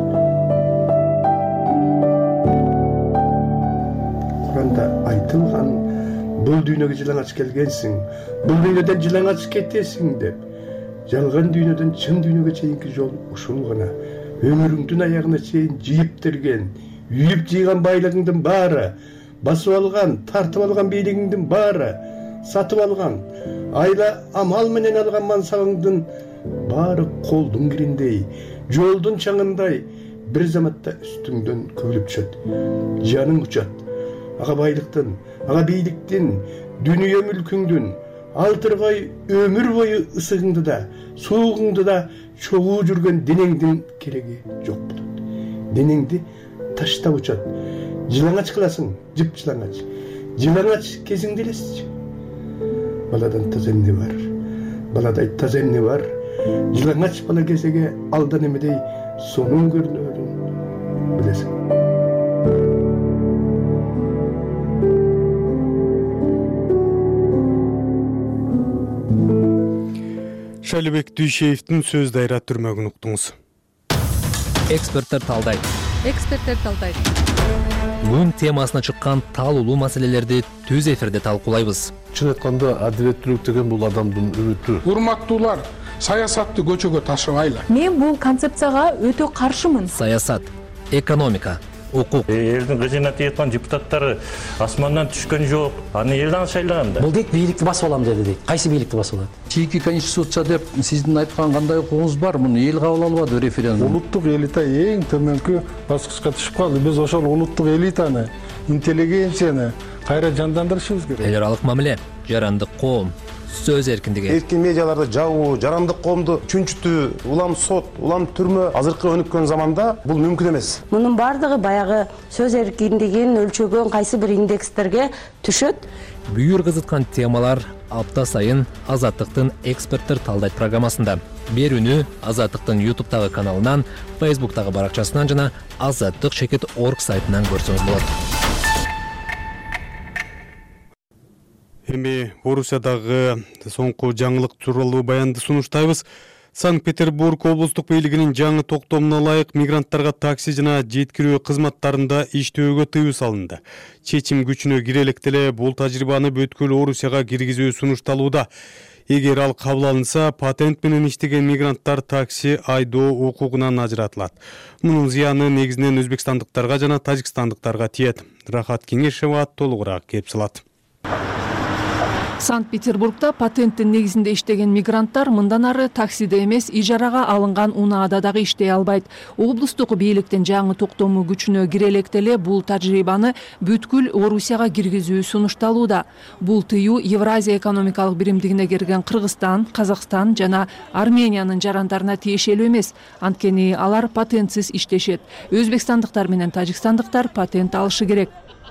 Куранда айтылган, бул дүйнөгө жылаңач келгенсиң, бул дүйнөдөн жылаңач кетесиң деп. Жалган дүйнөдөн чын дүйнөгө чейинки жол ушул гана. Өмүрүңдүн аягына чейин жыйып терген, үйүп жыйган байлыгыңдын баары, басып алган, тартып алган бийлигиңдин баары, сатып алган, айла амал менен алган мансабыңдын баары колдун кириндей, жолдун чаңындай бир заматта үстүңдөн көбүлүп түшөт. Жаның учат. Ага байлыктын, ага бийликтин, дүнүйө мүлкүңдүн, алтыргай өмүр бою ысыгыңды да, суугуңду да чогуу жүргөн денеңдин кереги жок болот. Денеңди таштап учат. Жылаңач кыласың, жып жылаңач. Жылаңач кезиңди элесичи. Баладан таза эмне бар? Баладай таза эмне бар? Жылаңач бала кезеге алдан эмедей сонун көрүнөрүн билесиң. Шалибек Дүйшеевдин сөз дайра түрмөгүн уктуңуз. Эксперттер талдайт. Эксперттер талдайт. Бүгүн темасына чыккан таалуулуу маселелерди түз эфирде талкуулайбыз. Чын айтканда адилеттүүлүк деген бул адамдын үмүтү. Урматтуулар, саясатты көчөгө ташыбайлы. Мен бул концепцияга өтө каршымын. Саясат, экономика, укук. Элдин кыжына тийаткан депутаттары асмандан түшкөн жок. Аны элдин шайлаганда. Бул дейт бийликти басып алам деди дейт. Кайсы бийликти басып алат? Чийки конституция деп сиздин айткан кандай укугуңуз бар? Муну эл кабыл албады референдум. Улуттук элита эң төмөнкү баскычка түшүп калды. Биз ошол улуттук элитаны, интеллигенцияны кайра жандандырышыбыз керек. Эл аралык мамиле, жарандык коом, сөз эркиндиги. Эркин медиаларды жабуу, жарандык коомду чүнчүтүү, улам сот, улам түрмө азыркы өнүккөн заманда бул мүмкүн эмес. Мунун бардыгы баягы сөз эркиндигин өлчөгөн кайсы бир индекстерге түшөт. Бүйүр кызыткан темалар апта сайын Азаттыктын эксперттер талдайт программасында. Берүүнү Азаттыктын ютубтагы каналынан, фейсбуктагы баракчасынан жана азаттык чекит точка орг сайтынан көрсөңүз болот. Эми Орусиядагы соңку жаңылык тууралуу баянды сунуштайбыз. Санкт-Петербург облустук бийлигинин жаңы токтомуна ылайык мигранттарга такси жана жеткирүү кызматтарында иштөөгө тыюу салынды. Чечим күчүнө кире электе эле бул тажрыйбаны бүткүл Орусияга киргизүү сунушталууда. Эгер ал кабыл алынса, патент менен иштеген мигранттар такси айдоо укугунан ажыратылат. Мунун зыяны негизинен өзбекстандыктарга жана тажикстандыктарга тиет. Рахат Кеңешева толугураак кеп салат. Санкт-Петербургда патенттин негизинде иштеген мигранттар мындан ары таксиде эмес, ижарага алынган унаада дагы иштей албайт. Облустук бийликтин жаңы токтому күчүнө кире электе эле бул тажрыйбаны бүткүл Орусияга киргизүү сунушталууда. Бул тыюу Евразия экономикалык биримдигине кирген Кыргызстан, Казакстан жана Армениянын жарандарына тиешелүү эмес. Анткени алар патентсиз иштешет. Өзбекстандыктар менен тажикстандыктар патент алышы керек.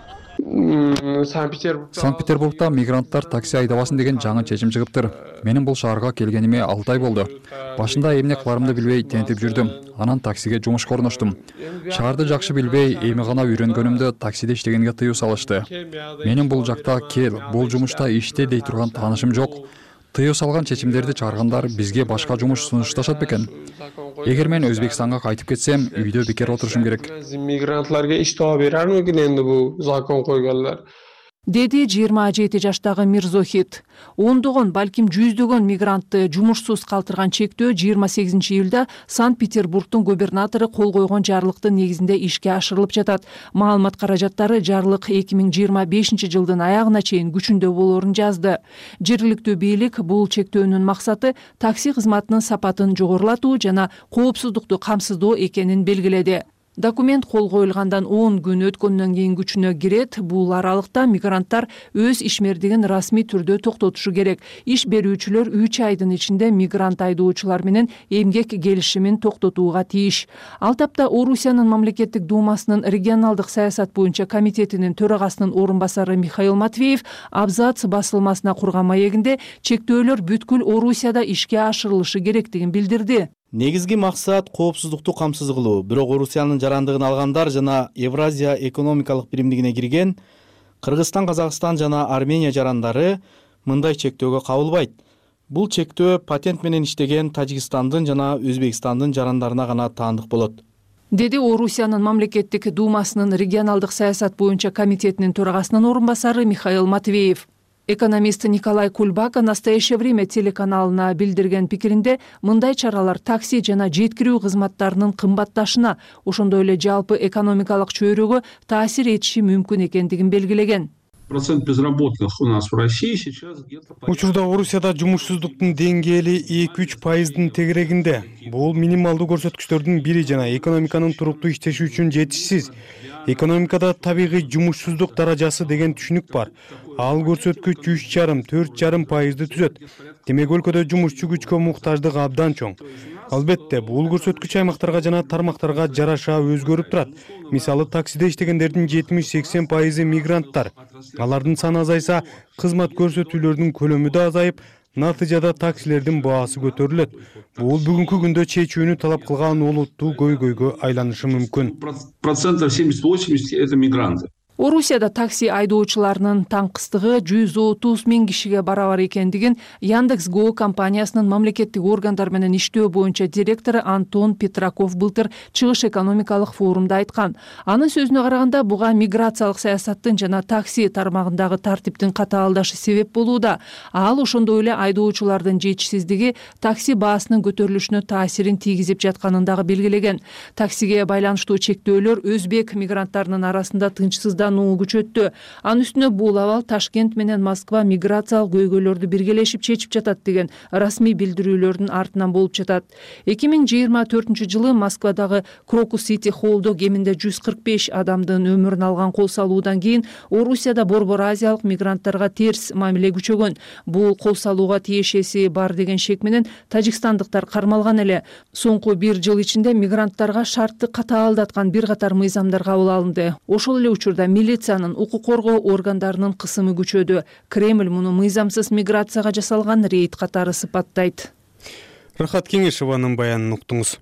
Санкт-Петербургда мигранттар такси айдабасын деген жаңы чечим чыгыптыр. Менин бул шаарга келгениме алты ай болду. Башында эмне кыларымды билбей тентип жүрдүм. Анан таксиге жумушка орноштум. Шаарды жакшы билбей, эми гана үйрөнгөнүмдө таксиде иштегенге тыюу салышты. Менин бул жакта кел, бул жумушта иште дей турган таанышым жок. Тыюу салган чечимдерди чыгаргандар бизге башка жумуш сунушташат бекен? Эгер мен Өзбекстанга кайтып кетсем, үйдө бекер отурушум керек. Мигрантларга иш таап берермикен энди бул закон койгонлор? Деди жыйырма жети жаштагы Мирзохит. Ондогон, балким жүздөгөн мигрантты жумушсуз калтырган чектөө жыйырма сегизинчи июлда Санкт-Петербургдун губернатору кол койгон жарлыктын негизинде ишке ашырылып жатат. Маалымат каражаттары жарлык эки миң жыйырма бешинчи жылдын аягына чейин күчүндө болоорун жазды. Жергиликтүү бийлик бул чектөөнүн максаты такси кызматынын сапатын жогорулатуу жана коопсуздукту камсыздоо экенин белгиледи. Документ кол коюлгандан он күн өткөндөн кийин күчүнө кирет. Бул аралыкта мигранттар өз ишмердигин расмий түрдө токтотушу керек. Иш берүүчүлөр үч айдын ичинде мигрант айдоочулар менен эмгек келишимин токтотууга тийиш. Ал тапта Орусиянын мамлекеттик думасынын регионалдык саясат боюнча комитетинин төрагасынын орун басары Михаил Матвеев абзац басылмасына курган маегинде чектөөлөр бүткүл Орусияда ишке ашырылышы керектигин билдирди. Негизги максат коопсуздукту камсыз кылуу. Бирок Орусиянын жарандыгын алгандар жана Евразия экономикалык биримдигине кирген Кыргызстан, Казакстан жана Армения жарандары мындай чектөөгө кабылбайт. Бул чектөө патент менен иштеген Тажикстандын жана Өзбекстандын жарандарына гана таандык болот. Деди Орусиянын мамлекеттик думасынын регионалдык саясат боюнча комитетинин төрагасынын орун басары Михаил Матвеев. Экономист Николай Кульбака «Настоящее время» телеканалына билдирген пикиринде мындай чаралар такси жана жеткирүү кызматтарынын кымбатташына, ошондой эле жалпы экономикалык чөйрөгө таасир этиши мүмкүн экендигин белгилеген. Процент безработных у нас в России сейчас где-то... Учурда Орусияда жумушсуздуктун деңгээли эки үч пайыздын тегерегинде. Бул минималдуу көрсөткүчтөрдүн бири жана экономиканын туруктуу иштеши үчүн жетишсиз. Экономикада табигый жумушсуздук даражасы деген түшүнүк бар. Ал көрсөткүч үч жарым төрт жарым пайызды түзөт. Демек өлкөдө жумушчу күчкө муктаждык абдан чоң. Албетте, бул көрсөткүч аймактарга жана тармактарга жараша өзгөрүп турат. Мисалы, таксиде иштегендердин жетимиш сексен пайызы мигранттар. Алардын саны азайса, кызмат көрсөтүүлөрдүн көлөмү да азайып, натыйжада таксилердин баасы көтөрүлөт. Бул бүгүнкү күндө чечүүнү талап кылган олуттуу көйгөйгө айланышы мүмкүн. Процентов семьдесят восемьдесят это мигранты. Орусияда такси айдоочуларынын таңкыстыгы жүз отуз миң кишиге барабар экендигин Яндекс.Го компаниясынын мамлекеттик органдар менен иштөө боюнча директору Антон Петраков былтыр чыгыш экономикалык форумда айткан. Анын сөзүнө караганда буга миграциялык саясаттын жана такси тармагындагы тартиптин катаалдашы себеп болууда. Ал ошондой эле айдоочулардын жетишсиздиги такси баасынын көтөрүлүшүнө таасирин тийгизип жатканын дагы белгилеген. Таксиге байланыштуу чектөөлөр өзбек мигранттарынын арасында тынчсыздануу күчөттү. Анын үстүнө бул абал Ташкент менен Москва миграциялык көйгөйлөрдү биргелешип чечип жатат деген расмий билдирүүлөрдүн артынан болуп жатат. эки миң жыйырма төртүнчү жылы Москвадагы Крокус Сити Холлдо кеминде жүз кырк беш адамдын өмүрүн алган кол салуудан кийин Орусияда борбор азиялык мигранттарга терс мамиле күчөгөн. Бул кол салууга тиешеси бар деген шек менен тажикстандыктар кармалган эле. Соңку бир жыл ичинде мигранттарга шартты катаалдаткан бир катар мыйзамдар кабыл алынды. Ошол эле учурда милициянын, укук коргоо органдарынын кысымы күчөдү. Кремль муну мыйзамсыз миграцияга жасалган рейд катары сыпаттайт. Рахат Кеңешованын баянын уктуңуз.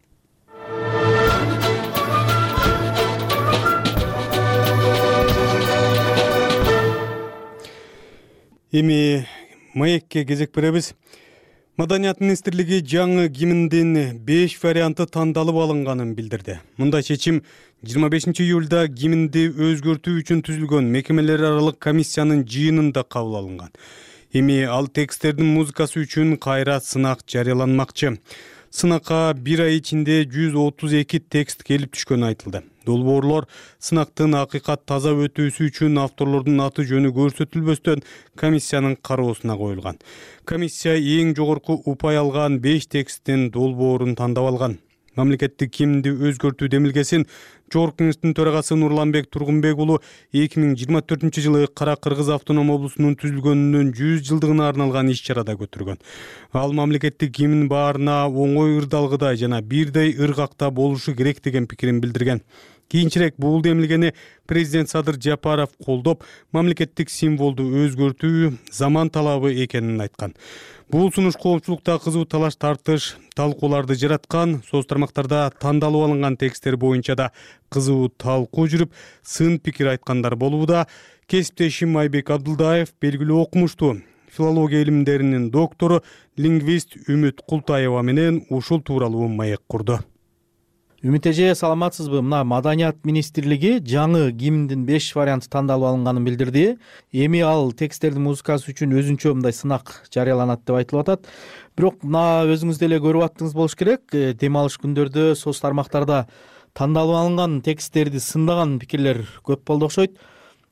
Эми маекке кезек беребиз. Маданият министрлиги жаңы гимндин беш варианты тандалып алынганын билдирди. Мындай чечим жыйырма бешинчи июлда гимнди өзгөртүү үчүн түзүлгөн мекемелер аралык комиссиянын жыйынында кабыл алынган. Эми ал тексттердин музыкасы үчүн кайра сынак жарыяланмакчы. Сынакка бир ай ичинде жүз отуз эки текст келип түшкөнү айтылды. Долбоорлор сынактын акыйкат таза өтүүсү үчүн авторлордун аты жөнү көрсөтүлбөстөн комиссиянын кароосуна коюлган. Комиссия эң жогорку упай алган беш тексттин долбоорун тандап алган. Мамлекеттик гимнди өзгөртүү демилгесин Жогорку кеңештин төрагасы Нурланбек Тургунбек уулу эки миң жыйырма төртүнчү жылы Кара Кыргыз автоном облусунун түзүлгөнүнүн жүз жылдыгына арналган иш чарада көтөргөн. Ал мамлекеттик гимн баарына оңой ырдалгыдай жана бирдей ыргакта болушу керек деген пикирин билдирген. Кийинчерээк бул демилгени президент Садыр Жапаров колдоп, мамлекеттик символду өзгөртүү заман талабы экенин айткан. Бул сунуш коомчулукта кызуу талаш тартыш талкууларды жараткан. Соц тармактарда тандалып алынган тексттер боюнча да кызуу талкуу жүрүп, сын пикир айткандар болууда. Кесиптешим Айбек Абдылдаев белгилүү окумуштуу филология илимдеринин доктору, лингвист Үмүт Култаева менен ушул тууралуу маек курду. Үмүт эже, саламатсызбы? Мына Маданият министрлиги жаңы гимндин беш варианты тандалып алынганын билдирди. Эми ал тексттердин музыкасы үчүн өзүнчө мындай сынак жарыяланат деп айтылып атат. Бирок мына өзүңүз деле көрүп аттыңыз болуш керек. Дем алыш күндөрдө соц тармактарда тандалып алынган тексттерди сындаган пикирлер көп болду окшойт.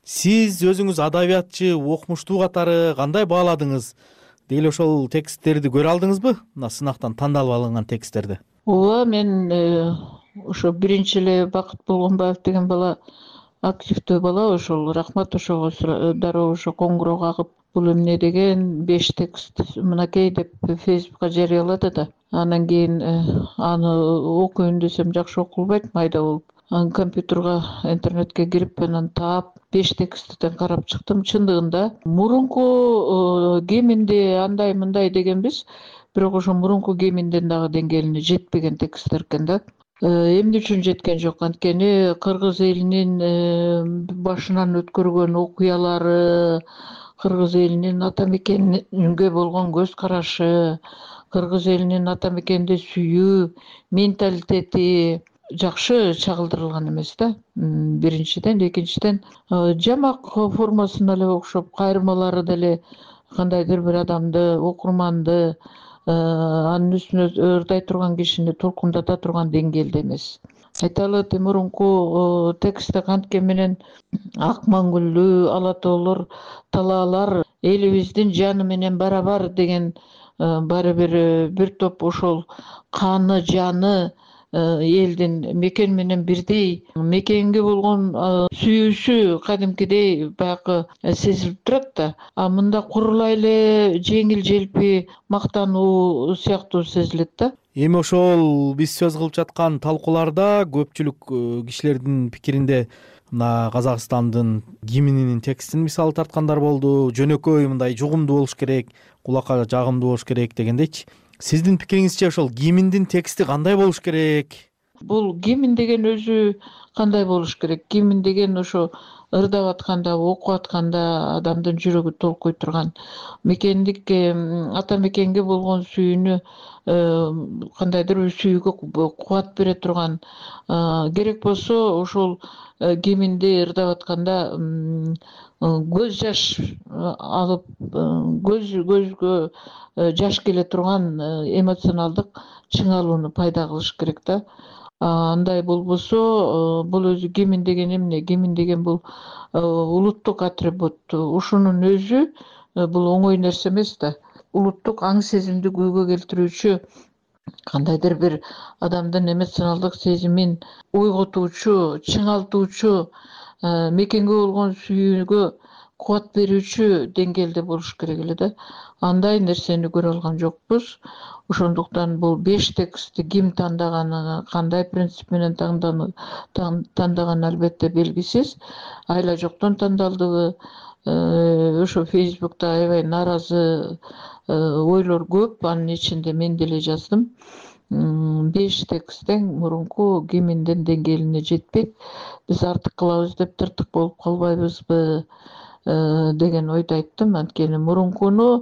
Сиз өзүңүз адабиятчы, окумуштуу катары кандай бааладыңыз? Деги ошол тексттерди көрө алдыңызбы? Мына сынактан тандалып алынган тексттерди. Ооба, мен ошо биринчи эле Бакыт Болгонбаев деген бала, активдүү бала, ошол рахмат ошого дароо ошо коңгуроо кагып, бул эмне деген беш текст мынакей деп Фейсбукка жарыялады да. Анан кийин аны окуйн десем жакшы окулбайт, майда болуп. Анан компьютерге, интернетке кирип, анан таап, беш тексттен карап чыктым. Чындыгында мурунку гимнди андай мындай дегенбиз, бирок ошо мурунку гимндин дагы деңгээлине жетпеген тексттер экен да. Эмне үчүн жеткен жок? Анткени кыргыз элинин башынан өткөргөн окуялары, кыргыз элинин ата мекенге болгон көз карашы, кыргыз элинин ата мекенди сүйүү менталитети жакшы чагылдырылган эмес да. Биринчиден, экинчиден жамак формасына эле окшоп, кайрмалары деле кандайдыр бир адамды, окурманды анын үстүнө ырдай турган кишини толкундата турган деңгээлде эмес. Айталы мурунку текстте канткен менен ак маңгүллүү ала тоолор, талаалар элибиздин жаны менен барабар деген баары бир бир топ ошол каны, жаны элдин мекен менен бирдей, мекенге болгон сүйүүсү кадимкидей баягы сезилип турат да. А мында курулай эле жеңил желпи мактануу сыяктуу сезилет да. Эми ошол биз сөз кылып жаткан талкууларда көпчүлүк кишилердин пикиринде мына Казакстандын гимнинин текстин мисалы тарткандар болду. Жөнөкөй мындай жугумдуу болуш керек, кулакка жагымдуу болуш керек дегендейчи. Сиздин пикириңизче ошол гимндин тексти кандай болуш керек? бул гимн деген өзү кандай болуш керек? Гимн деген ошо ырдап атканда, окуп атканда адамдын жүрөгү толкуй турган, мекендик ата мекенге болгон сүйүүнү кандайдыр бир сүйүүгө кубат бере турган, керек болсо ошол гимнди ырдап атканда көз жаш алып, көз көзгө жаш келе турган эмоционалдык чыңалууну пайда кылыш керек да. Андай болбосо бул өзү гимн деген эмне? Гимн деген бул улуттук атрибут. Ушунун өзү бул оңой нерсе эмес да. Улуттук аң сезимди көйгөй келтирүүчү, кандайдыр бир адамдын эмоционалдык сезимин ойготуучу, чыңалтуучу, мекенге болгон сүйүүгө кубат берүүчү деңгээлде болуш керек эле да. Андай нерсени көрө алган жокпуз. Ошондуктан бул беш текстти ким тандаганы, кандай принцип менен тандаганы албетте белгисиз. Айла жоктон тандалдыбы? Ошо Фейсбукта аябай нааразы ойлор көп, анын ичинде мен деле жаздым. Беш тексттен мурунку гимндин деңгээлине жетпейт. Биз артык кылабыз деп тыртык болуп калбайбызбы деген ойду айттым. Анткени мурункуну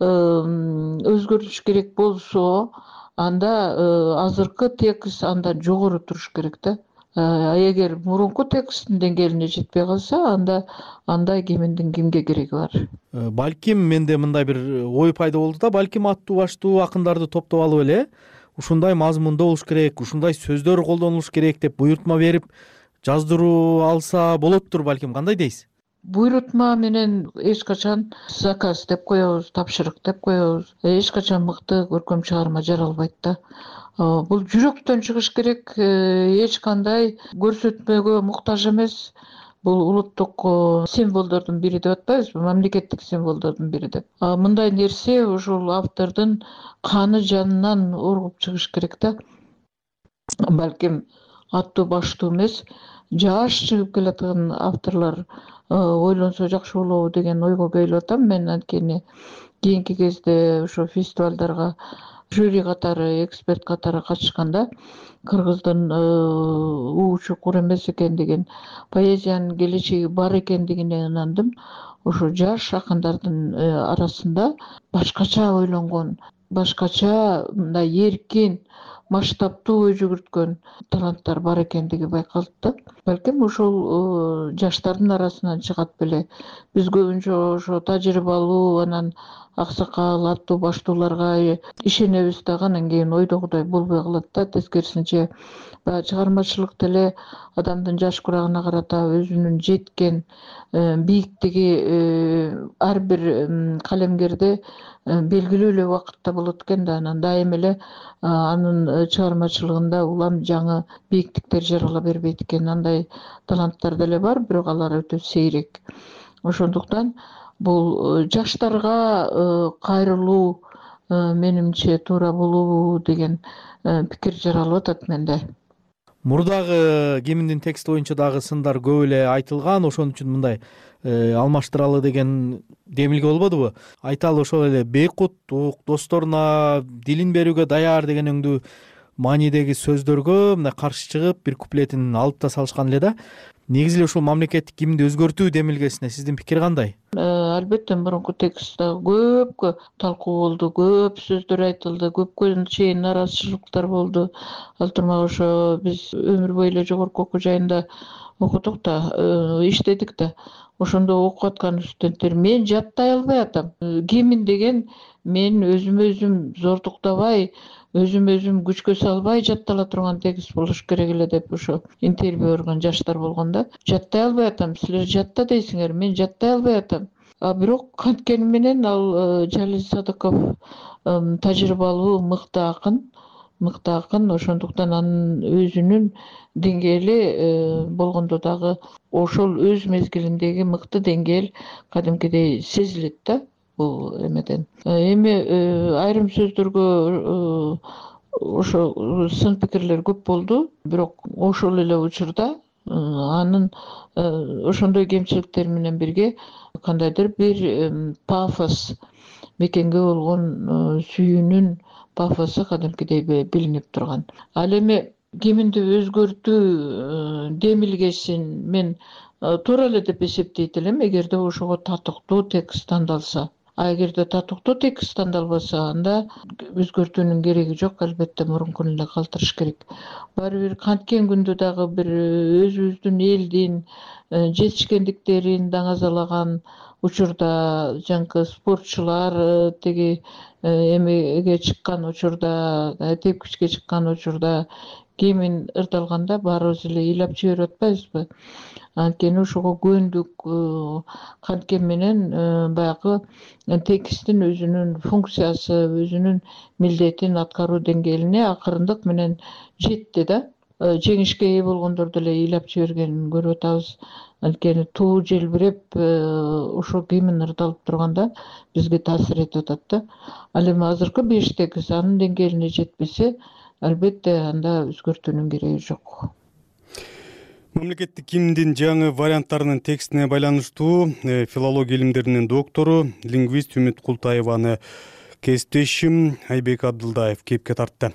өзгөртүш керек болсо, анда азыркы текст андан жогору туруш керек да. Эгер мурунку тексттин деңгээлине жетпей калса, анда андай гимндин кимге кереги бар? Балким менде мындай бир ой пайда болду да, балким аттуу баштуу акындарды топтоп алып эле ушундай мазмунда болуш керек, ушундай сөздөр колдонулуш керек деп буйрутма берип жаздыруу алса болоттур балким. Кандай дейсиз? Буйрутма менен эч качан заказ деп коебуз, тапшырык деп коебуз. Эч качан мыкты көркөм чыгарма жарала албайт да. Бул жүрөктөн чыгыш керек, эч кандай көрсөтмөгө муктаж эмес. Бул улуттук символдордун бири деп атпайбызбы, мамлекеттик символдордун бири деп. Мындай нерсе ушул автордун каны жанынан оргуп чыгыш керек да. Балким аттуу баштуу эмес, жаш чыгып келаткан авторлор ойлонсо жакшы болобу деген ойго келип атам мен. Анткени кийинки кезде ошо фестивалдарга жюри катары, эксперт катары катышканда кыргыздын уучу кур эмес экендигин, поэзиянын келечеги бар экендигине ынандым. Ошо жаш акындардын арасында башкача ойлонгон, башкача мындай эркин, масштабтуу ой жүгүрткөн таланттар бар экендиги байкалды да. Балким ошол жаштардын арасынан чыгат беле. Биз көбүнчө ошо тажрыйбалуу, анан аксакал, аттуу баштууларга ишенебиз дагы, анан кийин ойдогудай болбой калат да. Тескерисинче баягы чыгармачылык деле адамдын жаш курагына карата өзүнүн жеткен бийиктиги ар бир калемгерде белгилүү эле убакытта болот экен да. Анан дайым эле анын чыгармачылыгында улам жаңы бийиктиктер жарала бербейт экен. Андай таланттар деле бар, бирок алар өтө сейрек. Ошондуктан бул жаштарга кайрылуу менимче туура болобу деген пикир жаралып атат менде. Мурдагы гимндин тексти боюнча дагы сындар көп эле айтылган, ошон үчүн мындай алмаштыралы деген демилге болбодубу? Айталы ошол эле бейкуттук, досторуна дилин берүүгө даяр деген өңдүү маанидеги сөздөргө мындай каршы чыгып бир куплетин алып да салышкан эле да. Негизи эле ушул мамлекеттик гимнди өзгөртүү демилгесине сиздин пикир кандай? Албетте мурунку текстте көпкө талкуу болду, көп сөздөр айтылды, көпкө чейин нааразычылыктар болду. Ал турмак ошо биз өмүр бою эле жогорку окуу жайында окудук да, иштедик да. Ошондо окуп аткан студенттер мен жаттай албай атам. Гимн деген мен өзүмө өзүм зордуктабай, өзүм өзүм күчкө салбай жаттала турган текст болуш керек эле деп ошо интервью берген жаштар болгон да. Жаттай албай атам, силер жатта дейсиңер, мен жаттай албай атам. А бирок канткени менен ал Жалил Садыков тажрыйбалуу, мыкты акын, мыкты акын, ошондуктан анын өзүнүн деңгээли болгондо дагы ошол өз мезгилиндеги мыкты деңгээл кадимкидей сезилет да бул эмеден. Эми айрым сөздөргө ошо сын пикирлер көп болду, бирок ошол эле учурда анын ошондой кемчиликтери менен бирге кандайдыр бир пафос, мекенге болгон сүйүүнүн пафосу кадимкидей билинип турган. Ал эми киминди өзгөртүү демилгесин мен туура эле деп эсептейт элем, эгерде ошого татыктуу текст тандалса. А эгерде татыктуу текст тандалбаса, анда өзгөртүүнүн кереги жок, албетте мурункун эле калтырыш керек. Баары бир канткен күндө дагы бир өзүбүздүн элдин жетишкендиктерин даңазалаган учурда, жанагы спортчулар тиги эмеге чыккан учурда, тепкичке чыккан учурда кемин ырдалганда баарыбыз эле ыйлап жиберип атпайбызбы? Анткени ошого көөндүк, канткен менен баягы текстин өзүнүн функциясы, өзүнүн милдетин аткаруу деңгээлине акырындык менен жетти да. Жеңишке ээ болгондорду эле ыйлап жибергенин көрүп атабыз. Анткени туу желбиреп ошо кемин ырдалып турганда бизге таасир этип атат да. Ал эми азыркы беш текст анын деңгээлине жетпесе, албетте анда өзгөртүүнүн кереги жок. Мамлекеттик кимдин жаңы варианттарынын текстине байланыштуу филология илимдеринин доктору, лингвист Үмүт Култаеваны кесиптешим Айбек Абдылдаев кепке тартты.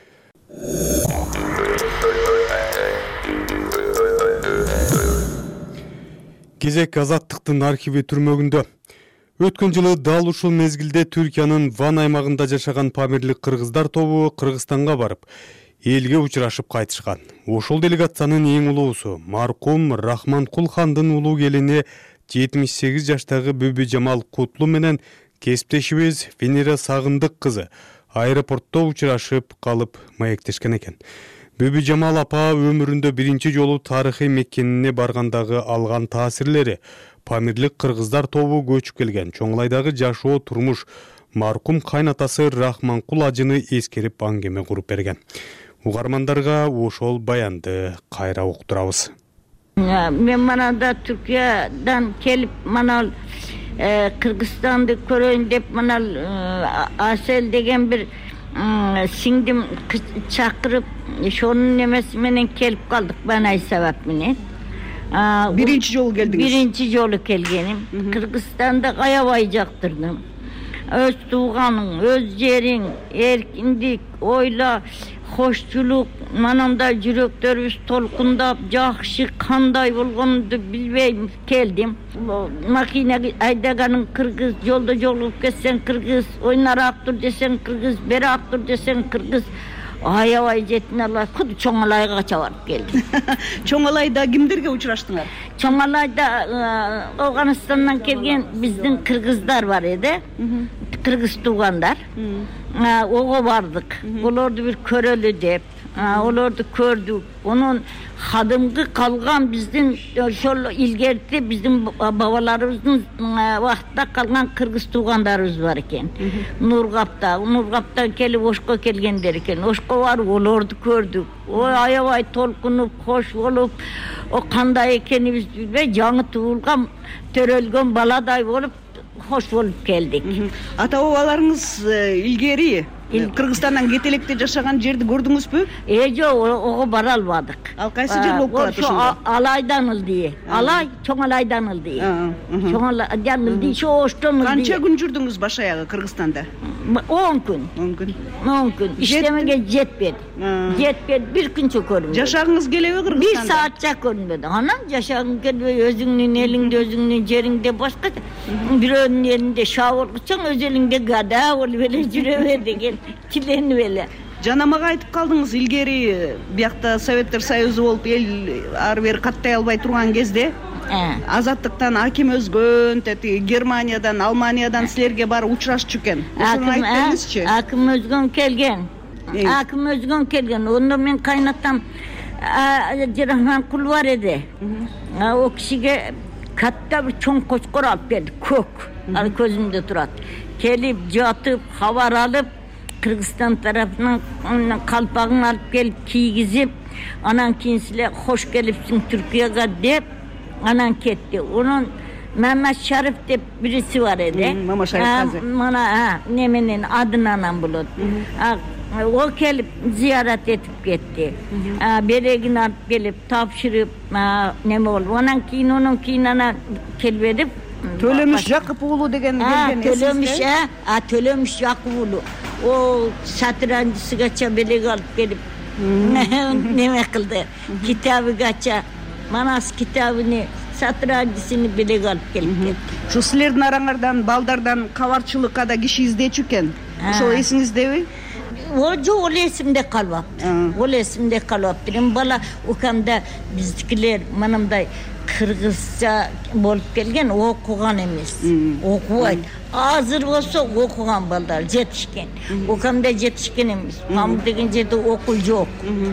Кезек Азаттыктын архиви түрмөгүндө. Өткөн жылы дал ушул мезгилде Түркиянын Ван аймагында жашаган памирлик кыргыздар тобу Кыргызстанга барып, элге учурашып кайтышкан. Ошол делегациянын эң улуусу маркум Рахманкул хандын улуу келини жетимиш сегиз жаштагы Бүбү Жамал Кутлу менен кесиптешибиз Венера Сагындык кызы аэропортто учурашып калып маектешкен экен. Бүбү Жамал апа өмүрүндө биринчи жолу тарыхый мекенине баргандагы алган таасирлери, памирлик кыргыздар тобу көчүп келген чоңлайдагы жашоо турмуш, маркум кайнатасы Рахманкул ажыны эскерип аңгеме куруп берген. Угармандарга ошол баянды кайра уктурабыз. Мен манада Түркиядан келип, манал Кыргызстанды көрөйүн деп, манал Асел деген бир сиңдим чакырып, ошонун немеси менен келип калдык, банай сабап менен. Биринчи жолу келдиңиз? Биринчи жолу келгеним. Кыргызстанды аябай жактырдым. Өз тууганың, өз жериң, эркиндик, ойла, хошчулук, манандай жүрөктөрүбүз толкундап, жакшы кандай болгонду билбейм келдим. Макина айдаганын кыргыз, жолдо жолугуп кетсең кыргыз, ойнараак тур десең кыргыз, бераак тур десең кыргыз. Аябай жеттин алар, куду Чоңалайга кача барып келдим. Чоңалайда кимдерге учураштыңар? Чоңалайда Афганистандан келген биздин кыргыздар бар эди. Кыргыз туугандар. Ого бардык. Олорду бир көрөлү деп, олорду көрдүк. Онун кадимки калган биздин ошол илгерти биздин бабаларыбыздын убактында калган кыргыз туугандарыбыз бар экен. Нургапта, Нургаптан келип Ошко келгендер экен. Ошко барып олорду көрдүк. Ой, аябай толкунуп, кош болуп, о кандай экенибиз билбей, жаңы туулган, төрөлгөн баладай болуп, хош болуп келдик. Ата бабаларыңыз илгери Кыргызстандан кете электе жашаган жерди көрдүңүзбү? Э, жок, ого бара албадык. Ал кайсы жер болуп калат ошондо? Алайдан ылдый. Алай, Чоңалайдан ылдый. Чоңалайдан ылдый, ошо Оштон ылдый. Канча күн жүрдүңүз баш аягы Кыргызстанда? он күн. он күн. он күн. Иштемеге жетпеди. Жетпеди, бир күнчө көрүндү. Жашагыңыз келеби Кыргызстанда? бир саатча көрүнбөдү. Анан жашагың келбей, өзүңдүн элиңде, өзүңдүн жериңде башка, бирөөнүн элинде шабыр кылсаң, өз элиңде гада болуп эле жүрөбө деген тиленип эле. Жана мага айтып калдыңыз, илгери биякта Советтер Союзу болуп эл ары бери каттай албай турган кезде азаттыктан аким өзгөн, тети Германиядан, Алманиядан силерге барып учурашчу экен. Ошону айтып бериңизчи. Аким өзгөн келген. Аким өзгөн келген. Ондо мен кайнатам Рахманкул бар эди. О кишиге катта бир чоң кочкор алып келди, көк. Ал көзүмдө турат. Келип жатып, хабар алып, Кыргызстан тарапынан калпагын алып келип кийгизип, анан кийин силер хош келипсиң Түркияга деп, анан кетти. Онун Мамат Шариф деп бириси бар эди. Мамат Шариф казы. Мана неменен адынан болот. О келип зиярат этип кетти. Берегин алып келип тапшырып, неме болду. Анан кийин онун кийин анан келбедип, Төлөмүш Жакып уулу деген келген эсизде? Төлөмүш, а Төлөмүш Жакып уулу. О сатыранчысыгача белек алып келип, Neme kıldı? Kitabı kaça, Manas kitabını, satrangisini bile alıp gelip geldi. Şu силердин араңардан балдардан кабарчылыкка да киши издечү экен. Ошол эсиңиздеби? O çok ol esimde kalıptı. Ol esimde kalıptı. Benim bala ukamda bizdekiler manımda Kırgızca bolup gelgen okugan emes. Okuyaydı. Hazır olsa okugan ballar yetişken. Ukamda yetişken emes. Mamuk degen jerde okul yok.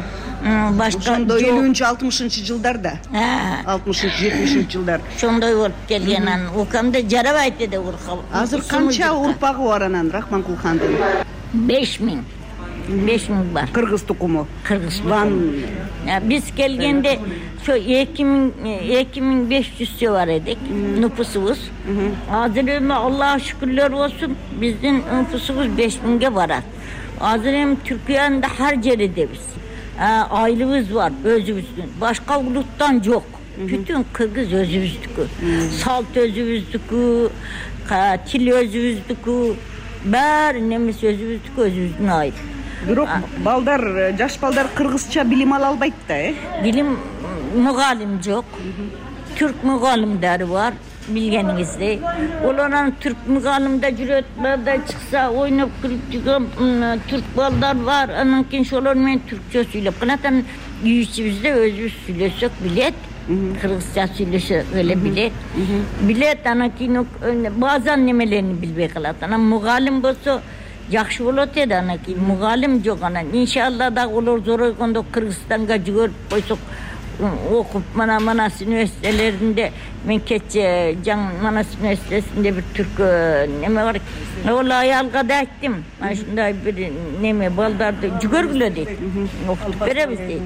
Başka Ошондо элүүнчү алтымышынчы жылдарда. алтымышынчы жетимишинчи жылдар. Шондой болуп келген анан укамда жарабайт деди урка. Азыр канча урпагы бар анан Рахманкул хандын? beş ming. beş ming var. Kırgız tukumu. Kırgız tukumu. Ya biz gelgende şu iki bin beş yüz var edik nüfusumuz. Hazır Allah'a şükürler olsun bizim nüfusumuz beş binge varar. Hazır Türkiye'nin de her yerde biz. Ailemiz var özümüzün. Başka uluttan yok. Bütün Kırgız özümüzdükü. Salt özümüzdükü, til özümüzdükü. Bari nemiz özümüzdükü özümüzdün ayrı. Бирок балдар, жаш балдар кыргызча билим ала албайт да, э? Bilim mugallim yok. Türk mugallimleri var bilgeningizde. Olaran Türk mugallimde cüretmerde çıksa oynap kırıp çıkan Türk ballar var. Anankin şolar men Türkçe söylep. Kanatan yüzümüzde özümüz söylesek bilet. Kırgızca söylesek öyle bilet. Bilet anankin bazen nemelerini bilbek alatan. Ama mugallim bolsa Yaxşı bolot edi anaki mugallim yok anan. İnşallah da olur zor oygondo Kırgızstan'a jügörüp koysak okup mana Manas üniversitelerinde men keçe Can Manas üniversitesinde bir Türk neme var. Ola ayalga da ettim. Mana şunday bir neme baldardı jügörgülö deydi. Okutup berебиз deydi.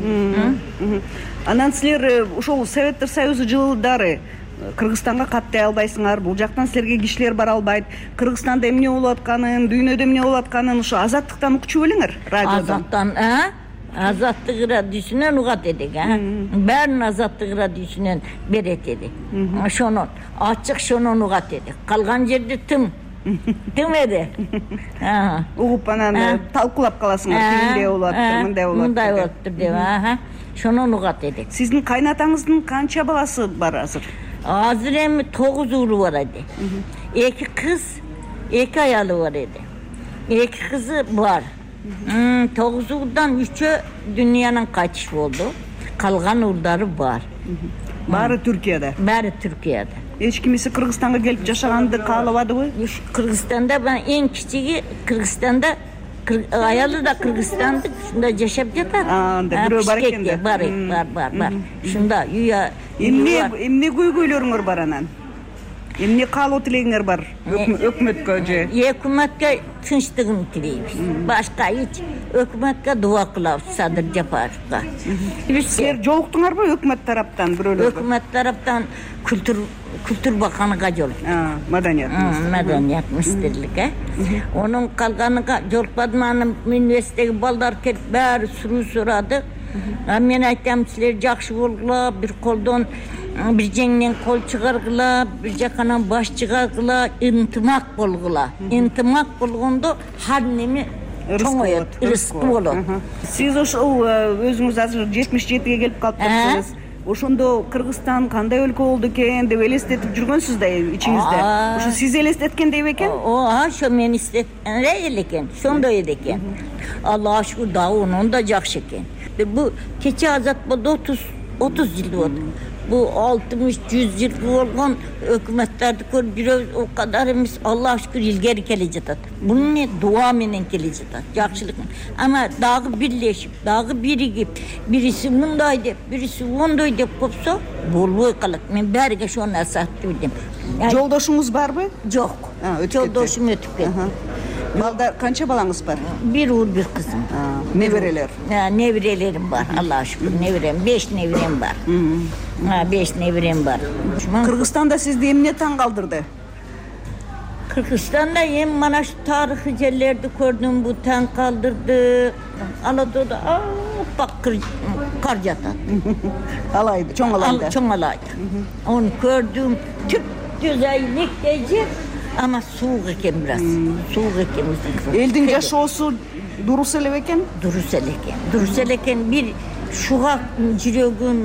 Анан силер ошол Советтер Союзу жылдары Кыргызстанга каттай албайсыңар. Бул жактан силерге кишилер бара албайт. Кыргызстанда эмне болуп атканын, дүйнөдө эмне болуп атканын ошо азаттыктан укчу белиңер радиодон. Azattan, ha? Azatlık radyosuna ugat edik, ha? Bern azatlık radyosuna beret edik. Şonun, açık şonun ugat edik. Kalgan yerde tım. Tım edi. Ugup anan talkılap kalasыңар, kimde olattır, mınday olattır. Mınday olattır deb, ha? Şonun ugat edik. Sizdin kaynatаңыздын kança balası var hazır? Hazır hem toğuz uğru var idi. İki kız, iki ayalı var idi. İki kızı var. Hmm, toğuz uğurdan üçü dünyanın kaçış oldu. Kalgan uğurları var. Bari Türkiye'de? Bari Türkiye'de. Hiç kimisi Kırgızstan'a gelip yaşagandı kalabadı mı? Kırgızstan'da ben en küçüğü Kırgızstan'da ayalı da Kırgızstan'da şunda yaşap yatar. Anda biri var eкен de. Var, var, var, var. Şunda yuya. Emne, emne göy-göylörüңөр бар анан? Emne kaloo tilegиңер бар? Ökmetke je? Ökmetke tınçlığını tileybiz. Başka hiç ökmetke dua kılabız Sadır Japarov'ga. Sizler joluktuңар mı ökmet taraptan biröler? Ökmet taraptan kültür Kültür Bakanı'na joluk. Madaniyat Ministrliği. Madaniyat Ministrliği. Onun kalganıga jolukmadım anam üniversitedeki ballar kelip bari sürü soradı. Men aytам sizler жақсы болгула, bir koldan bir jengden kol çıgargıla, bir jakanan baş çıgargıla, intimak bolgula. İntimak bolgondo har nemi çoğoyot, ırıskı bolot. Siz ошол өзүңүз азыр жетимиш жетиге келип калыптырсыз. Ошондо Кыргызстан кандай өлкө болду экен деп элестетип жүргөнсүз да ичиңизде. Ошо сиз элестеткендей бекен? Ооба, ошо мен элестеткендей экен, ошондой экен. Аллага шүкүр да онун да жакшы экен. Bu keçe azat boldu otuz otuz yıl oldu. Bu altmış yüz yıl olgan hükümetlerde görüyoruz o kadar emis Allah şükür ilgeri gelecek. Bunun ne dua menen gelecek. Yaxşılık. Ama dağı birleşip, dağı birigip, birisi mundaydı, birisi ondaydı kopsa bolboy kalıp. Men berge şonu asat bildim. Joldoşuңuz barбы? Yok. Joldoşum ötüp ketdi. Balda kança balаңыз бар? Bir uğur bir kızım. Nevireler? Nevirelerim var Allah'a şükür. Nevirem, beş nevirem var. Ha, beş nevirem var. Kırgızistan'da sizde emne tan kaldırdı? Kırgızistan'da hem mana şu tarihi yerlerde gördüm bu tan kaldırdı. Anadolu'da aa, bak kar, kar yatan. Alaydı, çoğun alaydı. Çoğun alaydı. Onu gördüm. Tüp güzellik diyecek. Ama soğuk eken biraz. Hmm. Soğuk eken. Eldin yaşosu Дурус эле бекен? Дурус эле экен. Дурус эле экен. Бир шугак жүрөгүн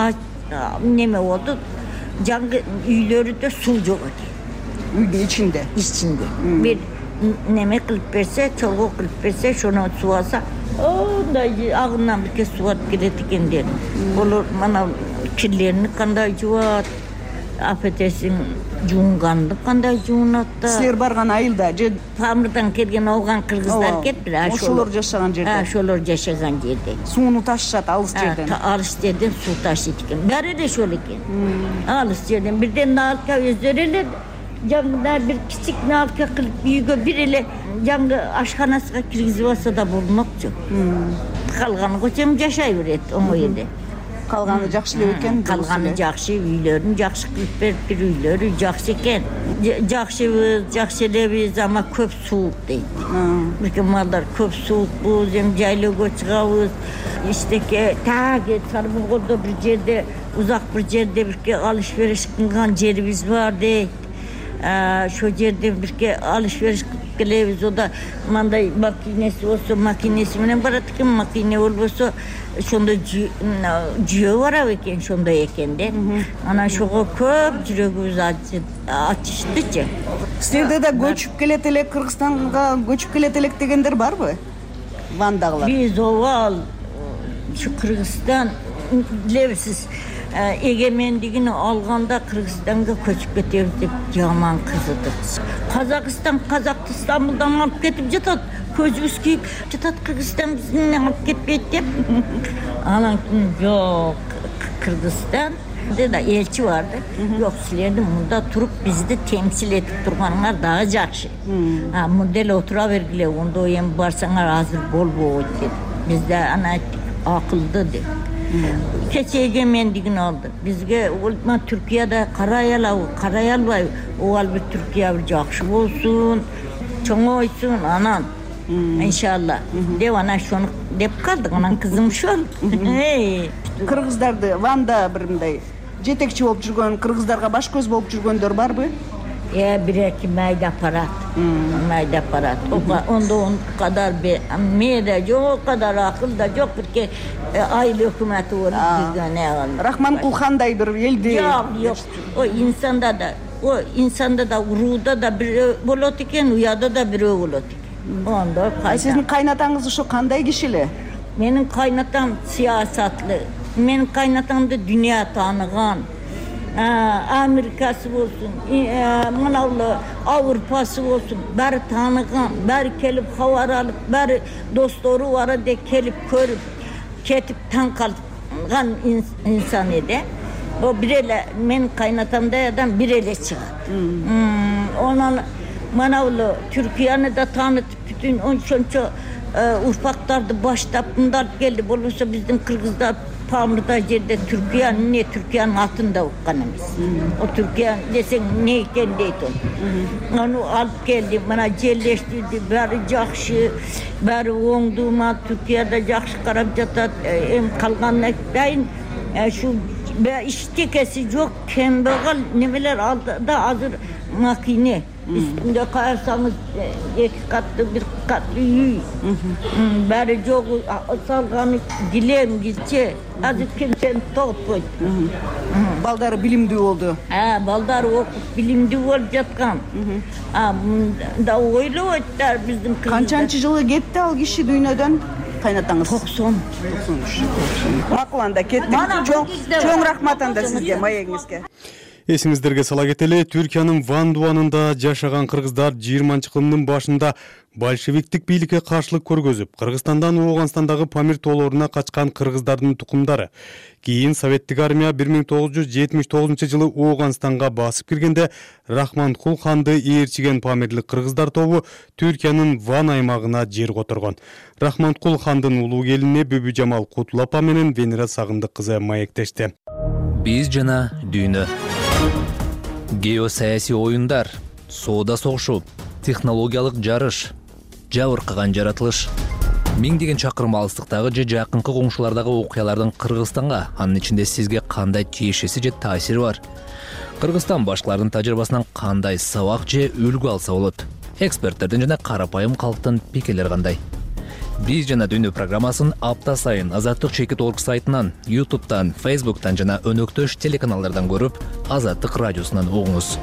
неме болду. Жаңгы үйлөрүдө суу жок экен. Үйдүн ичинде. Ичинде. Бир неме кылып берсе, чолго кылып берсе, шону суу алса, ондай агынан бирке суу алып келет экендер. Болор мана кирлерини кандай жуат, афетесин жуунганды кандай жуунат да. Силер барган айылда же Памырдан келген алган кыргыздар кетти. Ошолор жашаган жерде. Ошолор жашаган жерде. Сууну ташышат алыс жерден. Алыс жерден суу ташыйт экен. Баары эле ошол экен. Алыс жерден бирден налка өздөрү эле жаңгыда бир кичик налка кылып үйгө бир эле жаңгы ашканасына киргизип алса да болмокчу. Калганы көчөм жашай берет оңой эле. Калганы жакшы эле экен. Калганы жакшы, үйлөрүн жакшы кылып берип, бир үйлөрү жакшы экен. Жакшыбыз, жакшы элебиз, ама көп суук дейт. Бирке малдар көп суукпуз, эми жайлоого чыгабыз. Иштеке таги Сарбулгордо бир жерде, узак бир жерде бирке алыш бериш кылган жерибиз бар дейт. Ошол жерде бирке алыш бериш кылып келебиз. Ода мындай макинеси болсо, макинеси менен барат экен, макине болбосо ошондой жүйө барабы экен, ошондой экен да. Анан ошого көп жүрөгүбүз ачыштычы. Силерде да көчүп келет элек, Кыргызстанга көчүп келет элек дегендер барбы? Вандагылар. Биз обал ушу Кыргызстан билебизсиз, эгемендигин алганда Кыргызстанга көчүп кетебиз деп жаман кызыдык. Казакстан казакты Стамбулдан алып кетип жатат, көзүбүз күйүп жатат, Кыргызстан бизди алып кетпейт деп. Анан жок, Кыргызстан да элчи барды. Жок, силердин мында туруп бизди темсил этип турганыңар дагы жакшы. А мында эле отура бергиле, ондо эми барсаңар азыр болбойт деп. Бизде ана акылды деп. Кече эгемендигин алды. Бизге улма Түркияда карай алабы, карай албайбы. Ол бир Түркия бир жакшы болсун, чоңойсун, анан иншалла деп анан шону деп калдык. Анан кызым ошол. Кыргыздарды Ванда бир мындай жетекчи болуп жүргөн, кыргыздарга баш көз болуп жүргөндөр барбы? Э, бир-эки майда аппарат. Майда аппарат. Ондо он кадар мээде жок, кадар акылда жок, бирке айыл өкмөтү болуп жүргөн. Рахманкул хандай бир элди. Жок, жок. О инсанда да, о инсанда да, урууда да бирөө болот экен, уяда да бирөө болот экен. Ондо кайсы. Сиздин кайнатаңыз ошо кандай киши эле? Менин кайнатам саясатлы. Менин кайнатамды дүйнө тааныган. Америкасы болсун, мынау Аврупасы болсун, баары тааныган, баары келип кабар алып, баары достору бара де келип көрүп, кетип таң калган инсан эди. О бир эле мен кайнатамдай адам бир эле чыгат. Онан мынау Түркияны да таанытып, бүтүн ошончо урпактарды баштап мындай келди. Болбосо биздин кыргыздар Памырда жерде Түркия, не Түркиянын атында уккан эмес. О Түркия десең не экен дейт ол. Аны алып келди, мына жерлештирди, баары жакшы, баары оңдума, Түркияда жакшы карап жатат. Эми калганын айтайын, ушу иштекеси жок, кембагал немелер алдыда азыр макине. Üstünde koyarsanız iki katlı bir katlı үй. Bari çok salganı dilem gitçe. Azıcık kimsenin toğut koydu. Baldары bilimdi oldu. Ha, baldары okup bilimdi olup jatkan. Ha, da oylu oytlar bizim kızımda. Kançançı жылы кетти ал киши дүйнөдөн? Кайнатаңыз? тоқсон. тоқсон үч. Макуланда кетти. Чоң рахмат анда сизге, маегиңизге. Эсиңиздерге сала кетели, Түркиянын Ван Дуанында жашаган кыргыздар жыйырманчы кылымдын башында большевиктик бийликке каршылык көргөзүп, Кыргызстандан Ооганстандагы Памир тоолоруна качкан кыргыздардын тукумдары. Кийин Советтик армия бир миң тогуз жүз жетимиш тогузунчу жылы Ооганстанга басып киргенде Рахманкул ханды ээрчиген памирлик кыргыздар тобу Түркиянын Ван аймагына жер которгон. Рахманкул хандын улуу келини Бүбү Жамал Кутул апа менен Венера Сагындык кызы маектешти. Биз жана дүйнө. Геосаясий оюндар, соода согушу, технологиялык жарыш, жабыркаган жаратылыш. Миңдеген чакырым алыстыктагы же жакынкы коңшулардагы окуялардын Кыргызстанга, анын ичинде сизге кандай тиешеси же таасири бар? Кыргызстан башкалардын тажрыйбасынан кандай сабак же үлгү алса болот? Эксперттердин жана карапайым калктын пикирлери кандай? Биз жана Дүйнө программасын апта сайын Азаттык чекит орг сайтынан, ютубтан, фейсбуктан жана өнөктөш телеканалдардан көрүп, Азаттык радиосунан угуңуз.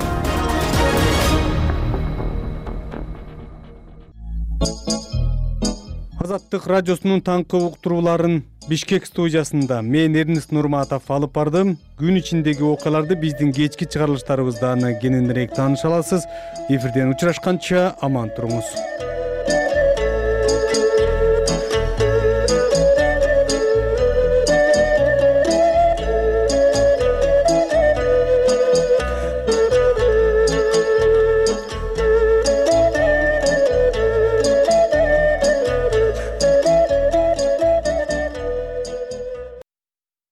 Азаттык радиосунун таңкы уктурууларын Бишкек студиясында мен Эрнест Нурматов алып бардым. Күн ичиндеги окуяларды биздин кечки чыгарылыштарыбызда кененирээк тааныша аласыз. Эфирден учурашканча аман туруңуз.